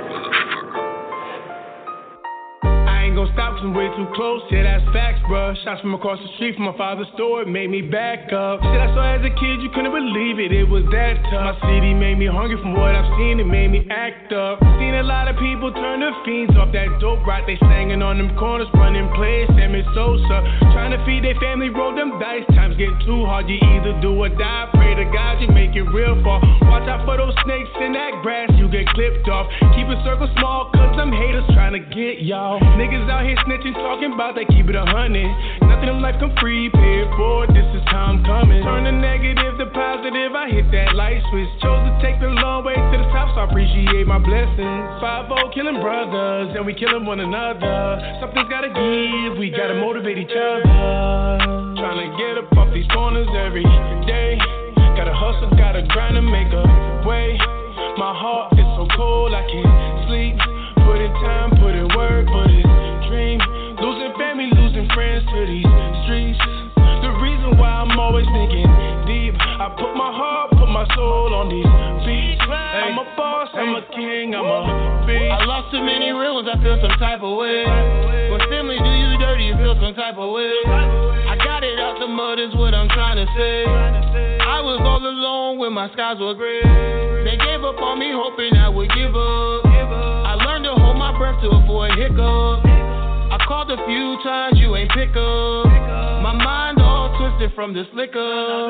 I ain't gon' stop 'cause I'm way too close. Yeah, that's facts, bruh. Shots from across the street from my father's store. It made me back up. Shit I saw as a kid, you couldn't believe it. It was that tough. My city made me hungry from what I've seen. It made me act up. Seen a lot of people turn to fiends off that dope rock. They slanging on them corners, running plays. Sam and Sosa. Trying to feed their family, roll them dice. Times get too hard. You either do or die. Pray to God you make it real far. Watch out for those snakes in that grass. You get clipped off. Keep a circle small 'cause them haters trying to get y'all. Niggas out here snitching, talking about they keep it 100. Nothing in life come free, pay it forward, this is time coming. Turn the negative to positive, I hit that light switch. Chose to take the long way to the top, so I appreciate my blessings. 5-0 killing brothers, and we killing one another. Something's gotta give, we gotta motivate each other. Trying to get up off these corners every day. Gotta hustle, gotta grind to make a way. My heart is so cold, I can't sleep. Put in time, put in work, for this dream. Losing family, losing friends to these streets. The reason why I'm always thinking deep. I put my heart, put my soul on these beats. I'm a boss, I'm a king, I'm a beast. I lost too many real ones, I feel some type of way. When family do you dirty, you feel some type of way. I got it out the mud is what I'm trying to say. I was all alone when my skies were gray. They gave up on me hoping I would give up. I learned to hold my breath to avoid hiccup. I called a few times, you ain't pick up. My mind all twisted from this liquor.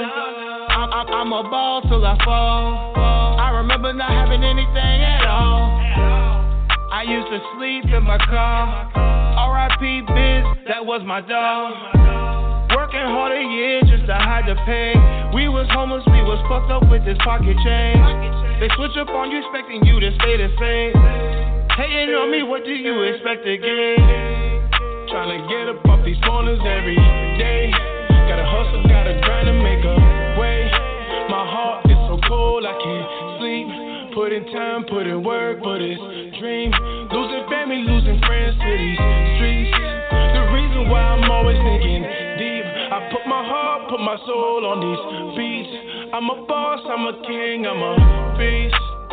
I'm a ball till I fall. I remember not having anything at all. I used to sleep in my car. R.I.P. Biz, that was my dog. Working hard a year just to hide the pain. We was homeless, we was fucked up with this pocket change. They switch up on you, expecting you to stay the same. Hating on me, what do you expect to gain? Trying to get up off these corners every day. Gotta hustle, gotta grind to make a way. My heart is so cold, I can't sleep. Put in time, put in work for this dream. Losing family, losing friends to these streets. The reason why I'm always thinking deep. I put my heart, put my soul on these beats. I'm a boss, I'm a king, I'm a beast.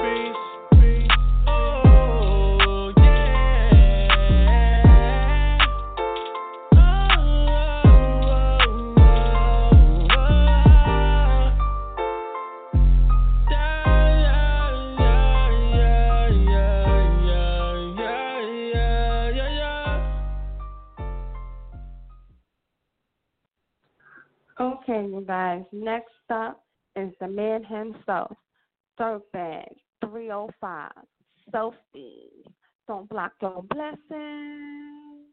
Okay, you guys. Next up is the man himself, Dirtbag 305. Selfie. Don't block your blessings.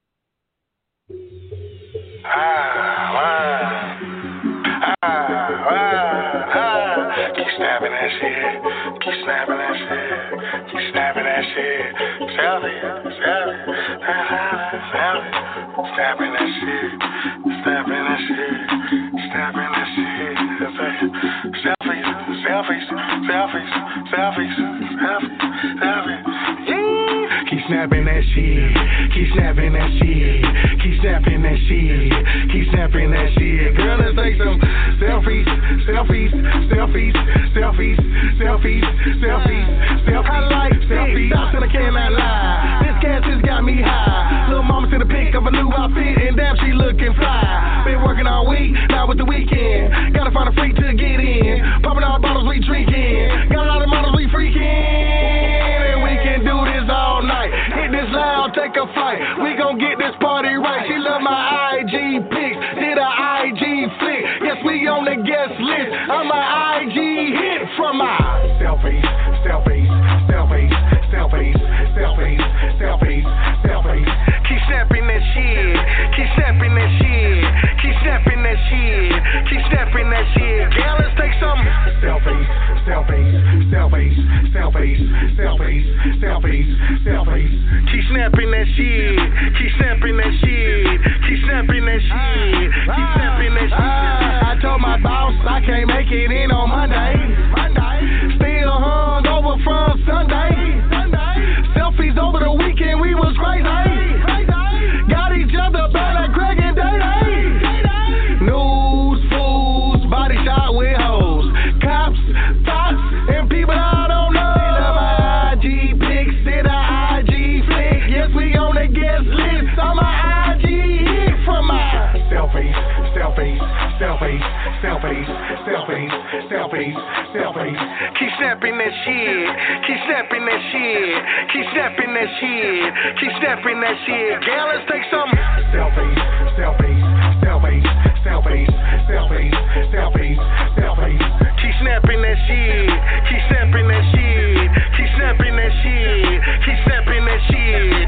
Keep snapping that shit. Keep snapping that shit. Keep snapping that shit. Selfie. Snapping that shit. Snapping that shit. Snapping that shit. Selfies. Keep snapping that shit. Keep snapping that shit. Keep snapping that shit. Keep snapping that shit. Girl, let's take some selfies. I like selfies. Stops and I cannot lie. This cat just got me high. Little mama sent a pic of a new outfit and damn she looking fly. Been working all week, now with the weekend. Gotta find a freak to get in. Popping all bottles we drinking. Got a lot of models we freaking. And we can do this all night. Hit this loud, take a flight. We gon' get this party right. She love my IG pics. Did a IG flick. Yes, we on the guest list. I'm a IG hit from my selfies. Keep snapping that shit. Keep snapping that shit. Keep snapping that shit. Keep snapping that shit. Girl, let's take some selfies. Keep snapping that shit. Keep snapping that shit. Keep snapping that shit. Keep snapping that shit. I told my boss I can't make it in on Monday. Still hung over from Sunday. selfies, selfies, selfies, selfies, selfies. Keep snapping that shit, keep snapping that shit, keep snapping that shit, keep snapping that shit. Girl, let's take some selfies, selfies, selfies, selfies, selfies, selfies, selfies. Keep snapping that shit, keep snapping that shit, keep snapping that shit, keep snapping that shit.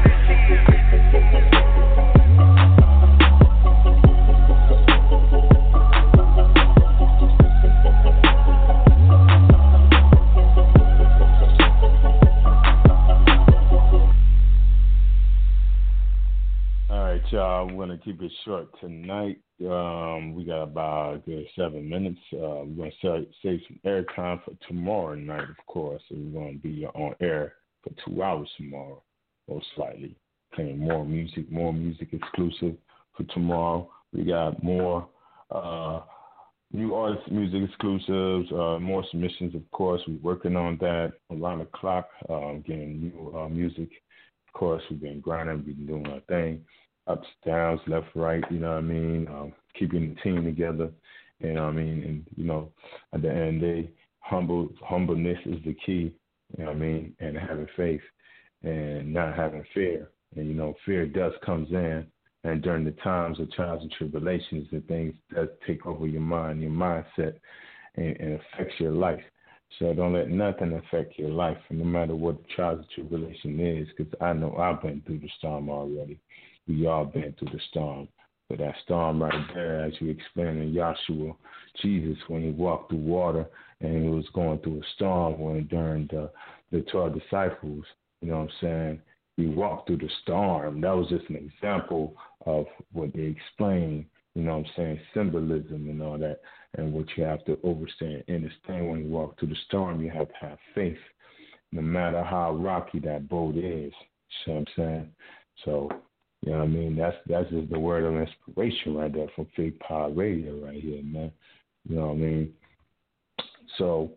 Y'all, I'm going to keep it short tonight. We got about 7 minutes. We're going to save some airtime for tomorrow night, of course. So we're going to be on air for 2 hours tomorrow, most likely. Playing more music exclusive for tomorrow. We got more new artist music exclusives, more submissions, of course. We're working on that around the clock, getting new music. Of course, we've been grinding, we've been doing our thing. Ups, downs, left, right, you know what I mean? Keeping the team together, you know what I mean? And, you know, at the end of the day, humbleness is the key, you know what I mean? And having faith and not having fear. And, you know, fear comes in, and during the times of trials and tribulations and things that take over your mind, your mindset, and affects your life. So don't let nothing affect your life, no matter what the trials and tribulation is, because I know I've been through the storm already. We all been through the storm. But that storm right there, as you explained in Yahshua, Jesus, when he walked through water and he was going through a storm during the 12 disciples, you know what I'm saying? He walked through the storm. That was just an example of what they explained, you know what I'm saying, symbolism and all that, and what you have to understand and understand when you walk through the storm. You have to have faith, no matter how rocky that boat is. You know what I'm saying? So, you know what I mean? That's just the word of inspiration right there from Fig Power Radio right here, man. You know what I mean? So,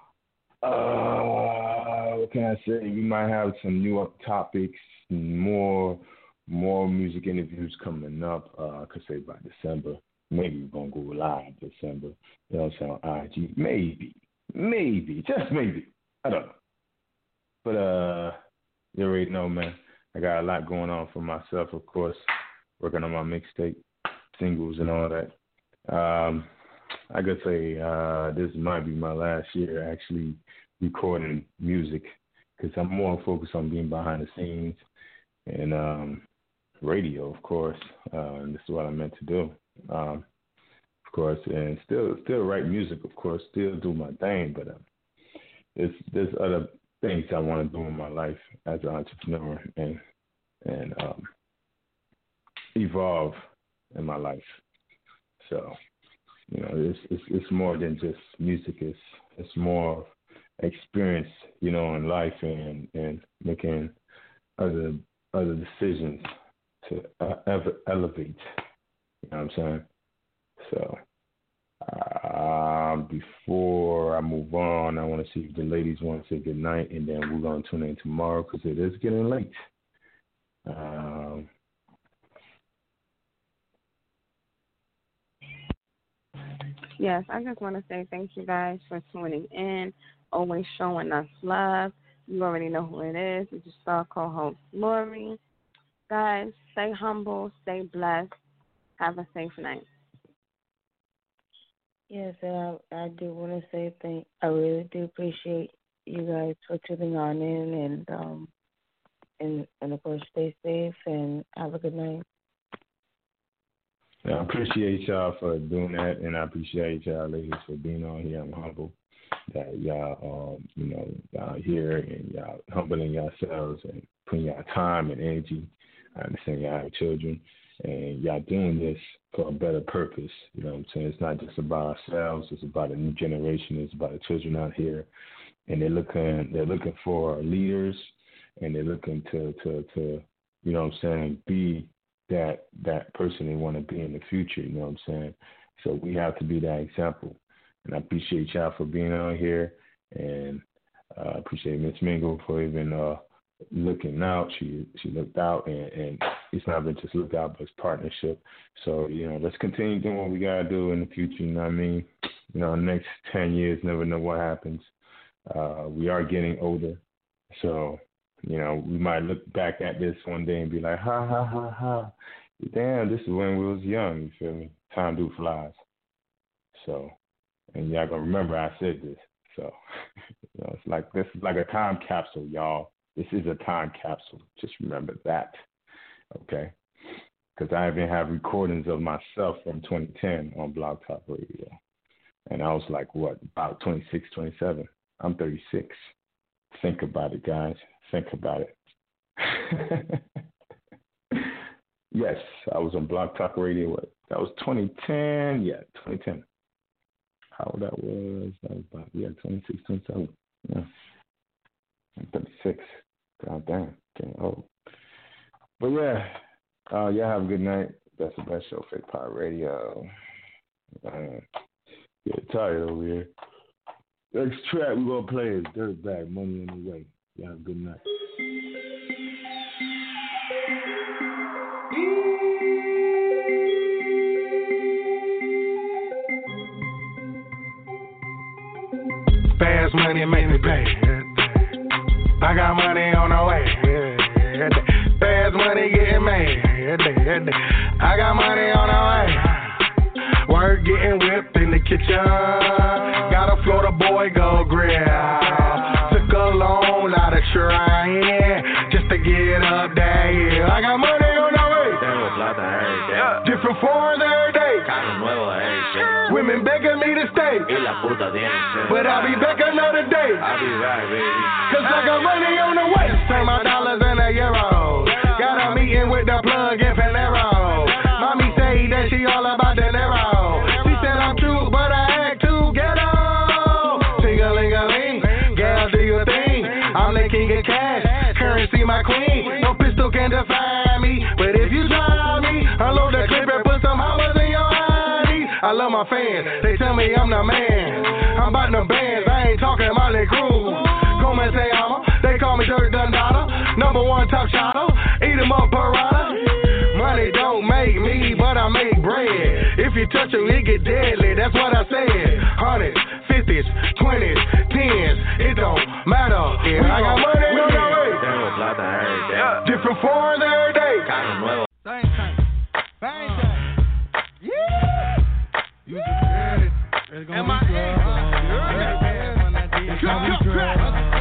what can I say? We might have some new topics, more music interviews coming up. I could say by December. Maybe we're going to go live December. You know what I'm saying? On IG. Maybe, just maybe. I don't know. But, you already know, man. I got a lot going on for myself, of course, working on my mixtape, singles, and all that. I could say this might be my last year actually recording music, because I'm more focused on being behind the scenes and radio, of course. And this is what I meant to do, of course, and still write music, of course, still do my thing, but there's other things I want to do in my life as an entrepreneur and evolve in my life. So, you know, it's more than just music. It's more experience, you know, in life and making other decisions to elevate. You know what I'm saying? So, before I move on, I want to see if the ladies want to say good night, and then we're going to tune in tomorrow because it is getting late. Yes, I just want to say thank you guys for tuning in, always showing us love. You already know who it is. It's your star co-host, Lori. Guys, stay humble, stay blessed. Have a safe night. Yes, I do want to say I really do appreciate you guys for tuning on in, and of course stay safe and have a good night. Yeah, I appreciate y'all for doing that, and I appreciate y'all ladies for being on here. I'm humble that y'all, y'all here and y'all humbling yourselves and putting y'all time and energy. I understand y'all have children, and y'all doing this for a better purpose. You know what I'm saying? It's not just about ourselves. It's about a new generation. It's about the children out here, and they're looking for leaders, and they're looking to you know what I'm saying, be that person they want to be in the future. You know what I'm saying? So we have to be that example. And I appreciate y'all for being on here, and I appreciate Miss Mingle for even looking out. She looked out, and it's not been just look out, but it's partnership. So, let's continue doing what we got to do in the future, you know what I mean? Next 10 years, never know what happens. We are getting older. So, we might look back at this one day and be like, ha, ha, ha, ha. Damn, this is when we was young, you feel me? Time do flies. So, and y'all going to remember I said this. So, this is like a time capsule, y'all. This is a time capsule. Just remember that, okay? Because I even have recordings of myself from 2010 on Blog Talk Radio. And I was like, about 26, 27. I'm 36. Think about it, guys. Think about it. Yes, I was on Blog Talk Radio. That was 2010. Yeah, 2010. How old that was about, 26, 27. Yeah. I'm 36. God damn, getting old. But yeah, y'all have a good night. That's the best show, Fake Pirate Radio. Get tired over here. Next track we're going to play is Dirtbag, Money on the Way. Y'all have a good night. Fast money make me pay. I got money on the way. Fast money getting made. I got money on the way. Work getting whipped in the kitchen. Got a Florida boy go grill. Took a loan out of trying just to get up there. Yeah. I got money on the way. Different forms every day. Women begging me to stay. But I'll be back another day. I'll be right, baby. Cause I got money on the way. Turn my dollars into euros. Got a meeting with the plug in Panero. Mommy say that she all about the Nero. She said I'm cute, but I act too ghetto. Ting-a-ling-a-ling, gal, do your thing. I'm the king of cash, currency my queen. No pistol can define me, but if you try me, unload the clip and put some hammers in your ID. I love my fans, they tell me I'm the man. I'm about the bands, I ain't talking Molly Cruz. Come and say they call me Dirt Dundada. #1 top shotter, eat 'em up piranha. Money don't make me, but I make bread. If you touch it, it get deadly, that's what I said. 100s, 50s, 20s, 10s, it don't matter. Yeah, I got money on the way. Different forms every day. Same thing. Yeah. You just ready. It's gonna be good. It's gonna be good.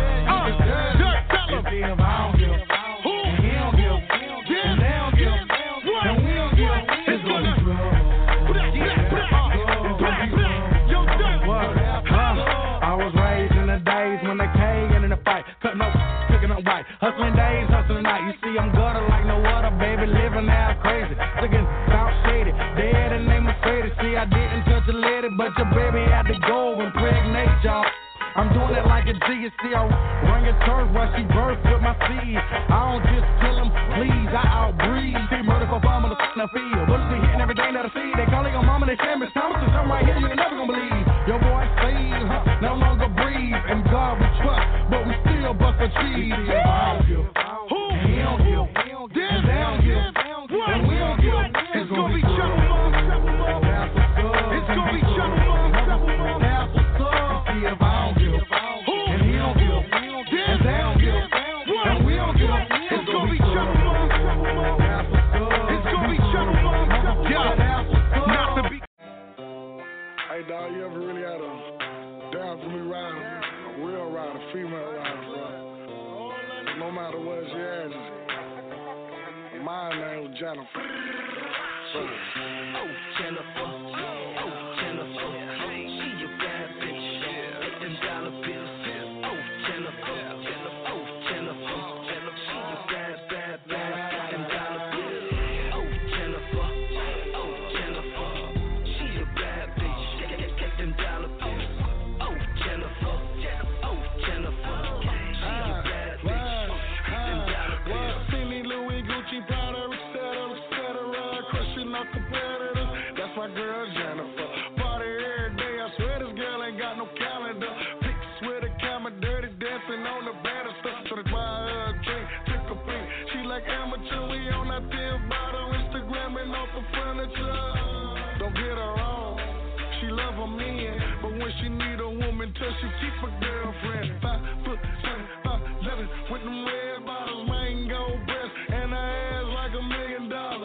Hustling days, hustling night. You see, I'm gutter like no other, baby. Living now crazy. Looking South Shady. Dead in name Mercedes. See, I didn't touch a lady, but your baby had to go and impregnate y'all. I'm doing it like a G. You see, I run your turf while she birthed with my seed. I don't just tell them, please, I outbreed. See, murder for fun on the field. Bullets be hitting everything that I see. They calling your mama, they saying Miss Thomas. I'm right here, you're never gonna believe. Your boy saved, no longer breathe. And God we trust, but we still bust for cheese. I don't give. He don't give. They don't give. And we don't give. It's gonna be trouble. It's gonna be trouble. That's what's up. See if I don't give. And he don't give. And they don't give. And we don't give. It's gonna be trouble. It's gonna be trouble. Yeah. Not to be. Hey, dog, you ever really had a down for me ride? A real ride, a female ride, bro. No matter what she has, my name was Jennifer. So. Oh, Jennifer. Oh, Jennifer. She a bad bitch. Get them dollar bills. Oh, Jennifer. Oh, Jennifer. She a bad, bad, bad. Get them dollar bills. Oh, Jennifer. Oh, Jennifer. She a bad bitch. Get them dollar bills. Oh, Jennifer. Oh, Jennifer. She a bad bitch. Get them dollar bills. Fendi, Louis, Gucci, Prada, etc. Crushing out competitors. That's my girl Jennifer. she keep a girlfriend. 5'7", 5'11", with them red bottles, mango breasts, and her ass like $1 million.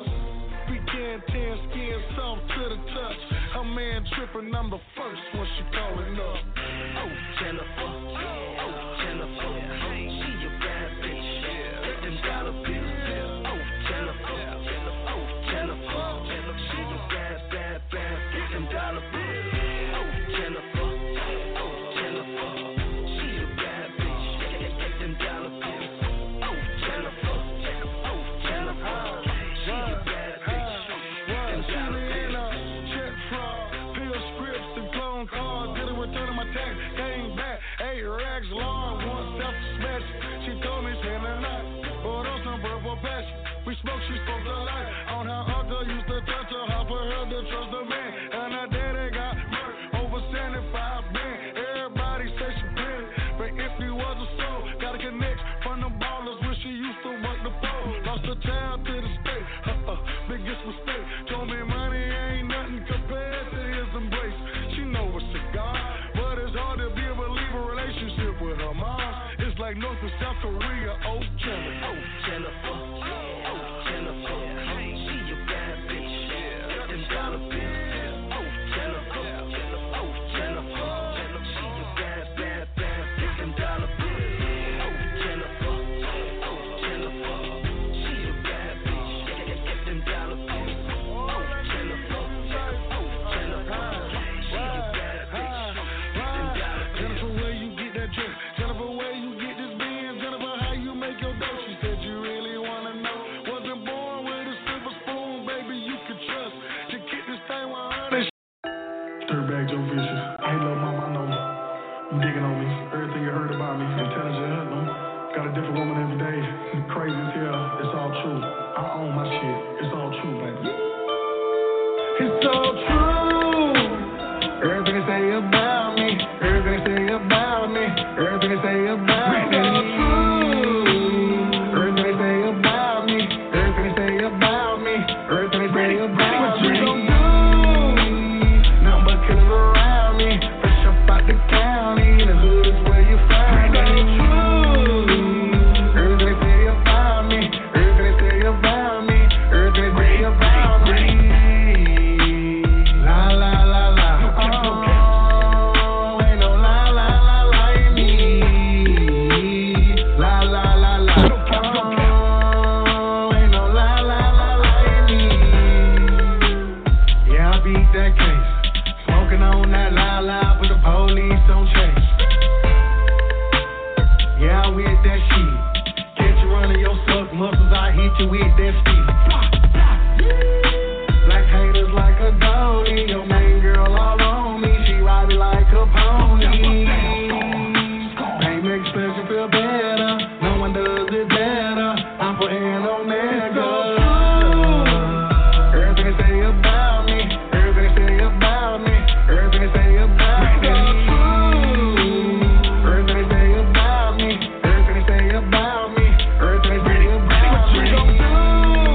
Weekend 10, skin soft to the touch. Her man tripping, I'm the first when she calling up. Oh, Jennifer. Oh, Jennifer. She a bad bitch. Get them dollar bills. Oh, Jennifer. Oh, Jennifer. She a bad, bad, bad. Get them dollar bills. Oh, Jennifer. Oh, Jennifer. She a bad bitch. Get them dollar bills. Oh, Jennifer. Oh, Jennifer. She a bad bitch. Get them dollar bills. Check fraud, pill scripts and clone cards. Did a return of my tax, came back, 8 racks long, one self smash. She told me spend the night, but on some purple passion. We spoke, she spoke the light. On her uncle used to touch her, hop for her to trust a man. And her daddy got murdered over 75 men. Everybody say she pretty, but if he was a soul, gotta connect from the ballers when she used to work the pole. Lost her child to the state, biggest mistake. Told me money ain't nothing compared to his embrace. She know it's a God, but it's hard to be a believer relationship with her mom. It's like North and South Korea, oh Jennifer. Oh, Jennifer. Oh, Jennifer. She a bad bitch. Get them dollar bills. Oh, Jennifer. Oh, Jennifer. She a bad, bad, bad. Get them dollar bills. Oh, Jennifer. Oh, Jennifer. She a bad bitch. Get them dollar bills. Oh, Jennifer. Oh, Jennifer. She a bad bitch. Get them dollar bills. Jennifer, where you get that dress? Jennifer, where you get this Benz? Jennifer, how you make your dough? She said you really wanna know. Wasn't born with a silver spoon, baby, you can trust. To get this thing 100. Dirtbag Joe Vicious. Hey, little mama, I know you digging on me. Everything you heard about me, intelligent hunting. Got a different woman every day. Crazy as hell. It's all true. I own my shit. It's all true, baby. It's all true. Everything they say about me. Everything they say about me. Everything they say about me. It's all true. Everything they say about me. Everything they say about me. Everything they say about me. What you gon' do? Nothing but killers around me. Fresh up out the county. The hood is where you find me. It's true. Everything they say about me. Everything they say about me. Everything they say about me. La la la la. Oh, ain't no la la la like me. La la la la. Oh, ain't no la la la like me. Yeah, I beat that case. Smoking on that la la, but the police don't chase. Yeah, I with that shit. Catch you running your suck muscles, I hit you with that stick. Black haters like a goalie. Your main girl all on me. She ride me like a pony. Pain makes pleasure feel better. No one does it better. I'm putting on that girl. Everything they say about me. Everything they say about me. Everything they say about me. Everything they say about me. Everything they say about me. Everything they say about me. What you gon' do?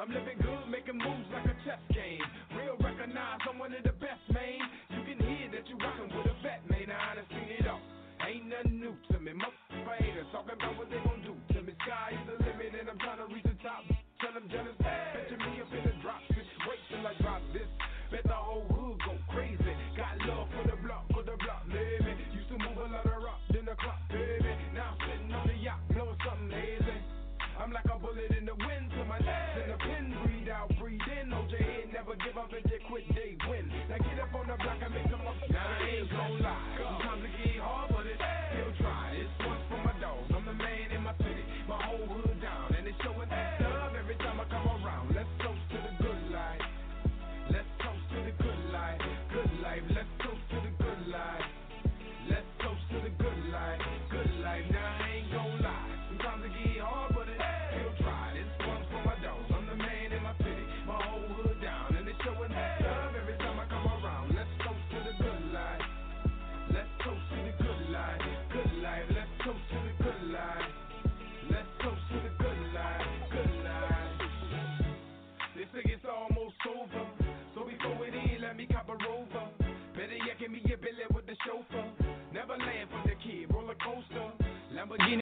I'm living good, making moves like a chess game. Real recognize I'm one of the best, man. You can hear that you rockin' with a vet, man. I done seen it all. Ain't nothing new to me. Motherfucker haters talking about what they gon' do to me. Sky is the limit and I'm trying to reach the top. Tell them jealous, picture me up in the drop. Wait till I drop this. Bet the whole hood go crazy. Got love for the block, baby. Used to move a lot of rock, then the clock, baby. Now I'm sitting on the yacht, blowing something hazy. I'm like a bullet in the wind to my neck. And the pin, breathe out, breathe in. Hold your head, never give up and they quit, they win. Now get up on the block and make them up. Now I ain't gon' lie. Sometimes it get hard, but it's still try. It's once for my dogs. I'm the man in my city. My whole hood down, and it's showing love every time I come around. Let's toast to the good life. Let's toast to the good life. Good life. Let's toast to the good life. Let's toast to the good life. Good life. Now I ain't gon' lie. Sometimes it get hard, but it's still try. It's fun for my dogs. I'm the man in my city. My whole hood down, and it's showing love every time I come around. Let's toast to the good life. Let's toast to the good life. Good life. Let's toast to the good life. Let's toast to the good life. Good life. They say it's almost over, so before it end, let me cop a Rover. Better yet, give me a Billy with the chauffeur. Never land for the kid, roller coaster, Lamborghini.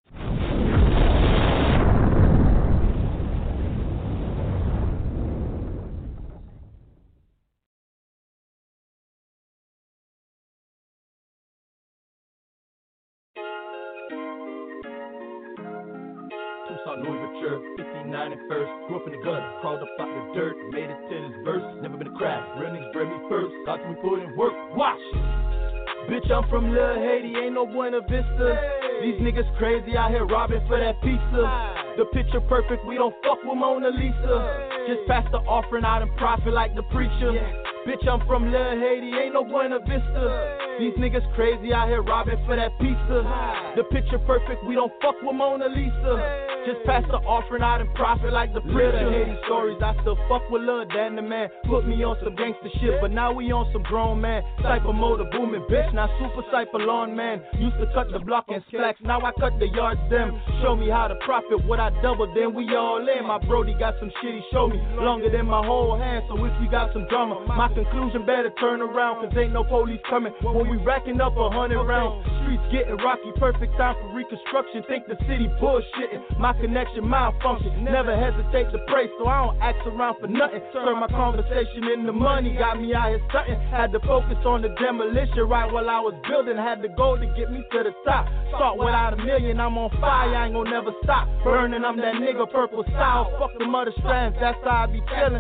Louis Vuitton, 59 and first. Grew up in the gutter, crawled up out the dirt, made it to this verse. Never been a crab, real niggas bred me first. Got to me put in work, watch. Bitch, I'm from Lil Haiti, ain't no Buena Vista. These niggas crazy out here robbing for that pizza. The picture perfect, we don't fuck with Mona Lisa. Just pass the offering out and profit like the preacher. Bitch, I'm from Lil Haiti, ain't no Buena Vista. These niggas crazy out here robbing for that pizza. The picture perfect, we don't fuck with Mona Lisa. Just pass the offering out and profit like the preacher. Hating stories, I still fuck with Lil Dan the man. Put me on some gangster shit, but now we on some grown man. Cypher motor booming, bitch, now super cypher lawn man. Used to cut the block and slacks, now I cut the yards them. Show me how to profit, what I double, then we all in. My brody got some shit, he show me longer than my whole hand. So if you got some drama, my conclusion better turn around, cause ain't no police coming when we racking up 100 rounds. Streets getting rocky, perfect time for reconstruction. Think the city bullshitting, my connection malfunction. Never hesitate to pray, so I don't ask around for nothing. Turn my conversation into money, got me out here stunting. Had to focus on the demolition right while I was building. Had the goal to get me to the top. Start without a million, I'm on fire, I ain't gonna never stop. Burning, I'm that nigga purple style. Fuck the mother strands, that's how I be feeling.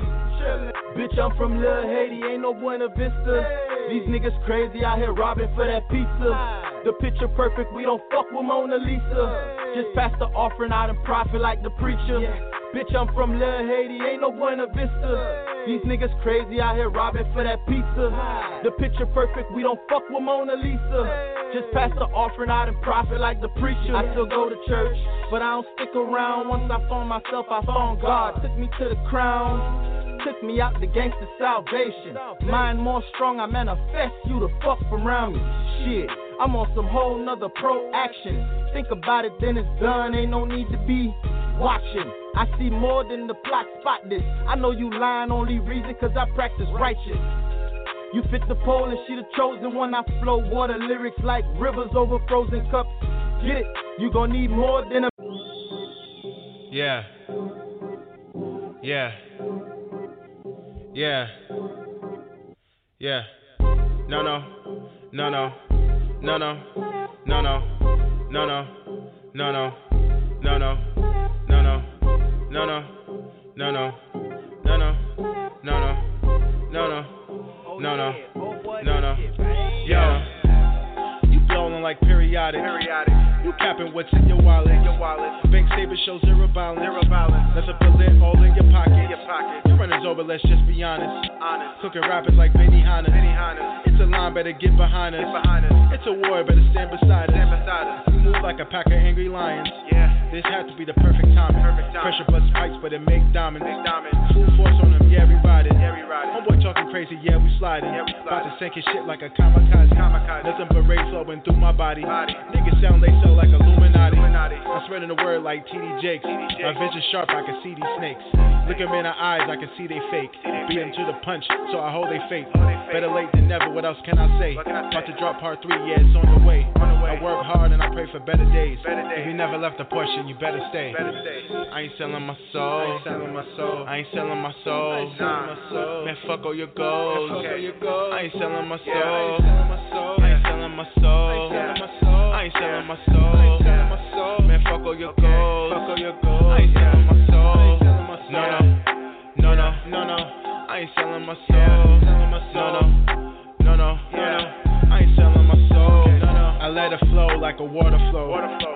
Bitch, I'm from Lil Haiti, ain't no Buena Vista. These niggas crazy out here robbing for that pizza. The picture perfect, we don't fuck with Mona Lisa. Just pass the offering out and profit like the preacher. Bitch, I'm from Lil Haiti, ain't no Buena Vista. These niggas crazy out here robbing for that pizza. The picture perfect, we don't fuck with Mona Lisa. Just pass the offering out and profit like the preacher. I still go to church, but I don't stick around. Once I found myself, I found God. Took me to the crown. Took me out the gangster salvation. Mind more strong, I manifest you to fuck from around me. Shit, I'm on some whole nother pro action. Think about it, then it's done. Ain't no need to be watching. I see more than the plot, spot this. I know you lying, only reason cause I practice righteous. You fit the pole and she the chosen one. I flow water lyrics like rivers over frozen cups. Get it? You gon' need more than a... Yeah. Yeah. Yeah. Yeah. No, no. No, no. No, no. No, no. No, no. No, no. No, no. No, no. No, no. No, no. No, no. No, no. No, no. No, no. No, no. Yo. You blowing like periodic. You capping what's in your wallet. Bank saver shows zero balance. Let's build it all in your pocket. Your runners over, let's just be honest. Cooking rappers like Benny Hanna. It's a line, better get behind us. It's a war, better stand beside us. We move like a pack of angry lions. This had to be the perfect timing. Pressure bust spikes, but it make diamonds. Full force on them, yeah, we riding. Homeboy talking crazy, yeah, we sliding. About to sink his shit like a kamikaze. Nothing but rays flowing through my body. Niggas sound they sell like Illuminati. I'm spreading the word like TD Jakes. My vision sharp, I can see these snakes. Look them in the eyes, I can see they fake. Beat them to the punch, so I hold they fate. Better late than never, what else can I say? About to drop part 3, yeah, it's on the way. I work hard and I pray for better days. If you never left the portion, you better stay. I ain't selling my soul. I ain't selling my soul. Man, fuck all your goals. I ain't selling my soul. I ain't selling my soul. I ain't selling my soul. Man, fuck all your goals. I ain't selling my soul. No. I ain't selling my soul. No. I ain't selling my soul. I let it flow like a water flow.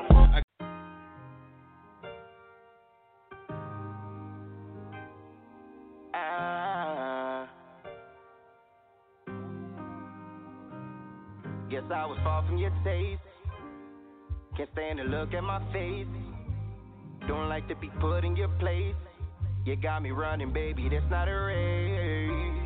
Guess I was far from your taste. Can't stand to look at my face. Don't like to be put in your place. You got me running, baby, that's not a race.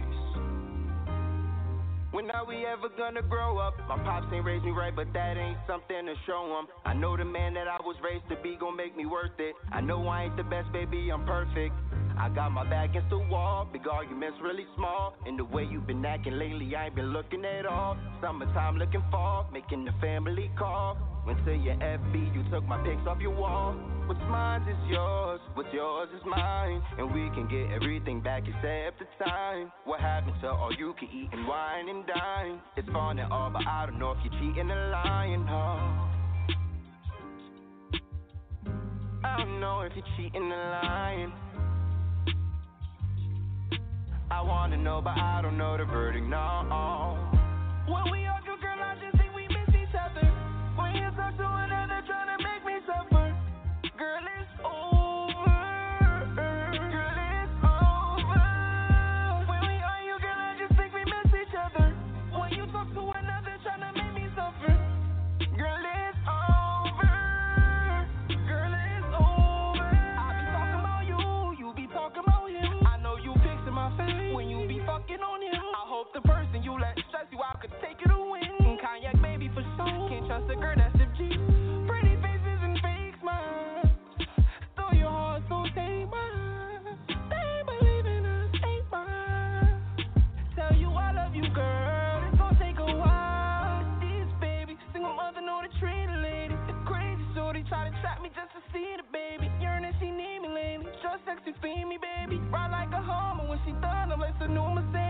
When are we ever gonna grow up? My pops ain't raised me right, but that ain't something to show them. I know the man that I was raised to be gon' make me worth it. I know I ain't the best, baby, I'm perfect. I got my back against the wall, big arguments really small. And the way you been acting lately, I ain't been looking at all. Summertime looking fall, making the family call. Went to your FB, you took my pics off your wall. What's mine is yours, what's yours is mine. And we can get everything back except the time. What happened to all you can eat and wine and dine? It's fun and all, but I don't know if you're cheating and lying, oh. I don't know if you're cheating and lying. I wanna know, but I don't know the verdict, no. When we argue, girl, I just think we miss each other. When you talk to another, trying to make me suffer. Girl, it's over. Girl, it's over. When we argue, girl, I just think we miss each other. When you talk to another, trying to make me suffer. Girl, it's over. Girl, it's over. I be talking about you be talking about him. I know you fixing my face when you be fucking on him. I hope the person you let stress you out could take you to win. Cognac baby for sure. Can't trust a girl that's FG. Pretty faces and fake smiles. Though your heart so take mine. They ain't believing us, ain't mine. Tell you I love you, girl. It's gonna take a while. This baby, single mother know the treat a lady. The crazy shorty try to trap me just to see the baby. Yearning she need me lately. Just sexy feed me, baby. Ride like a Hummer when she done. I'm like a new Mercedes.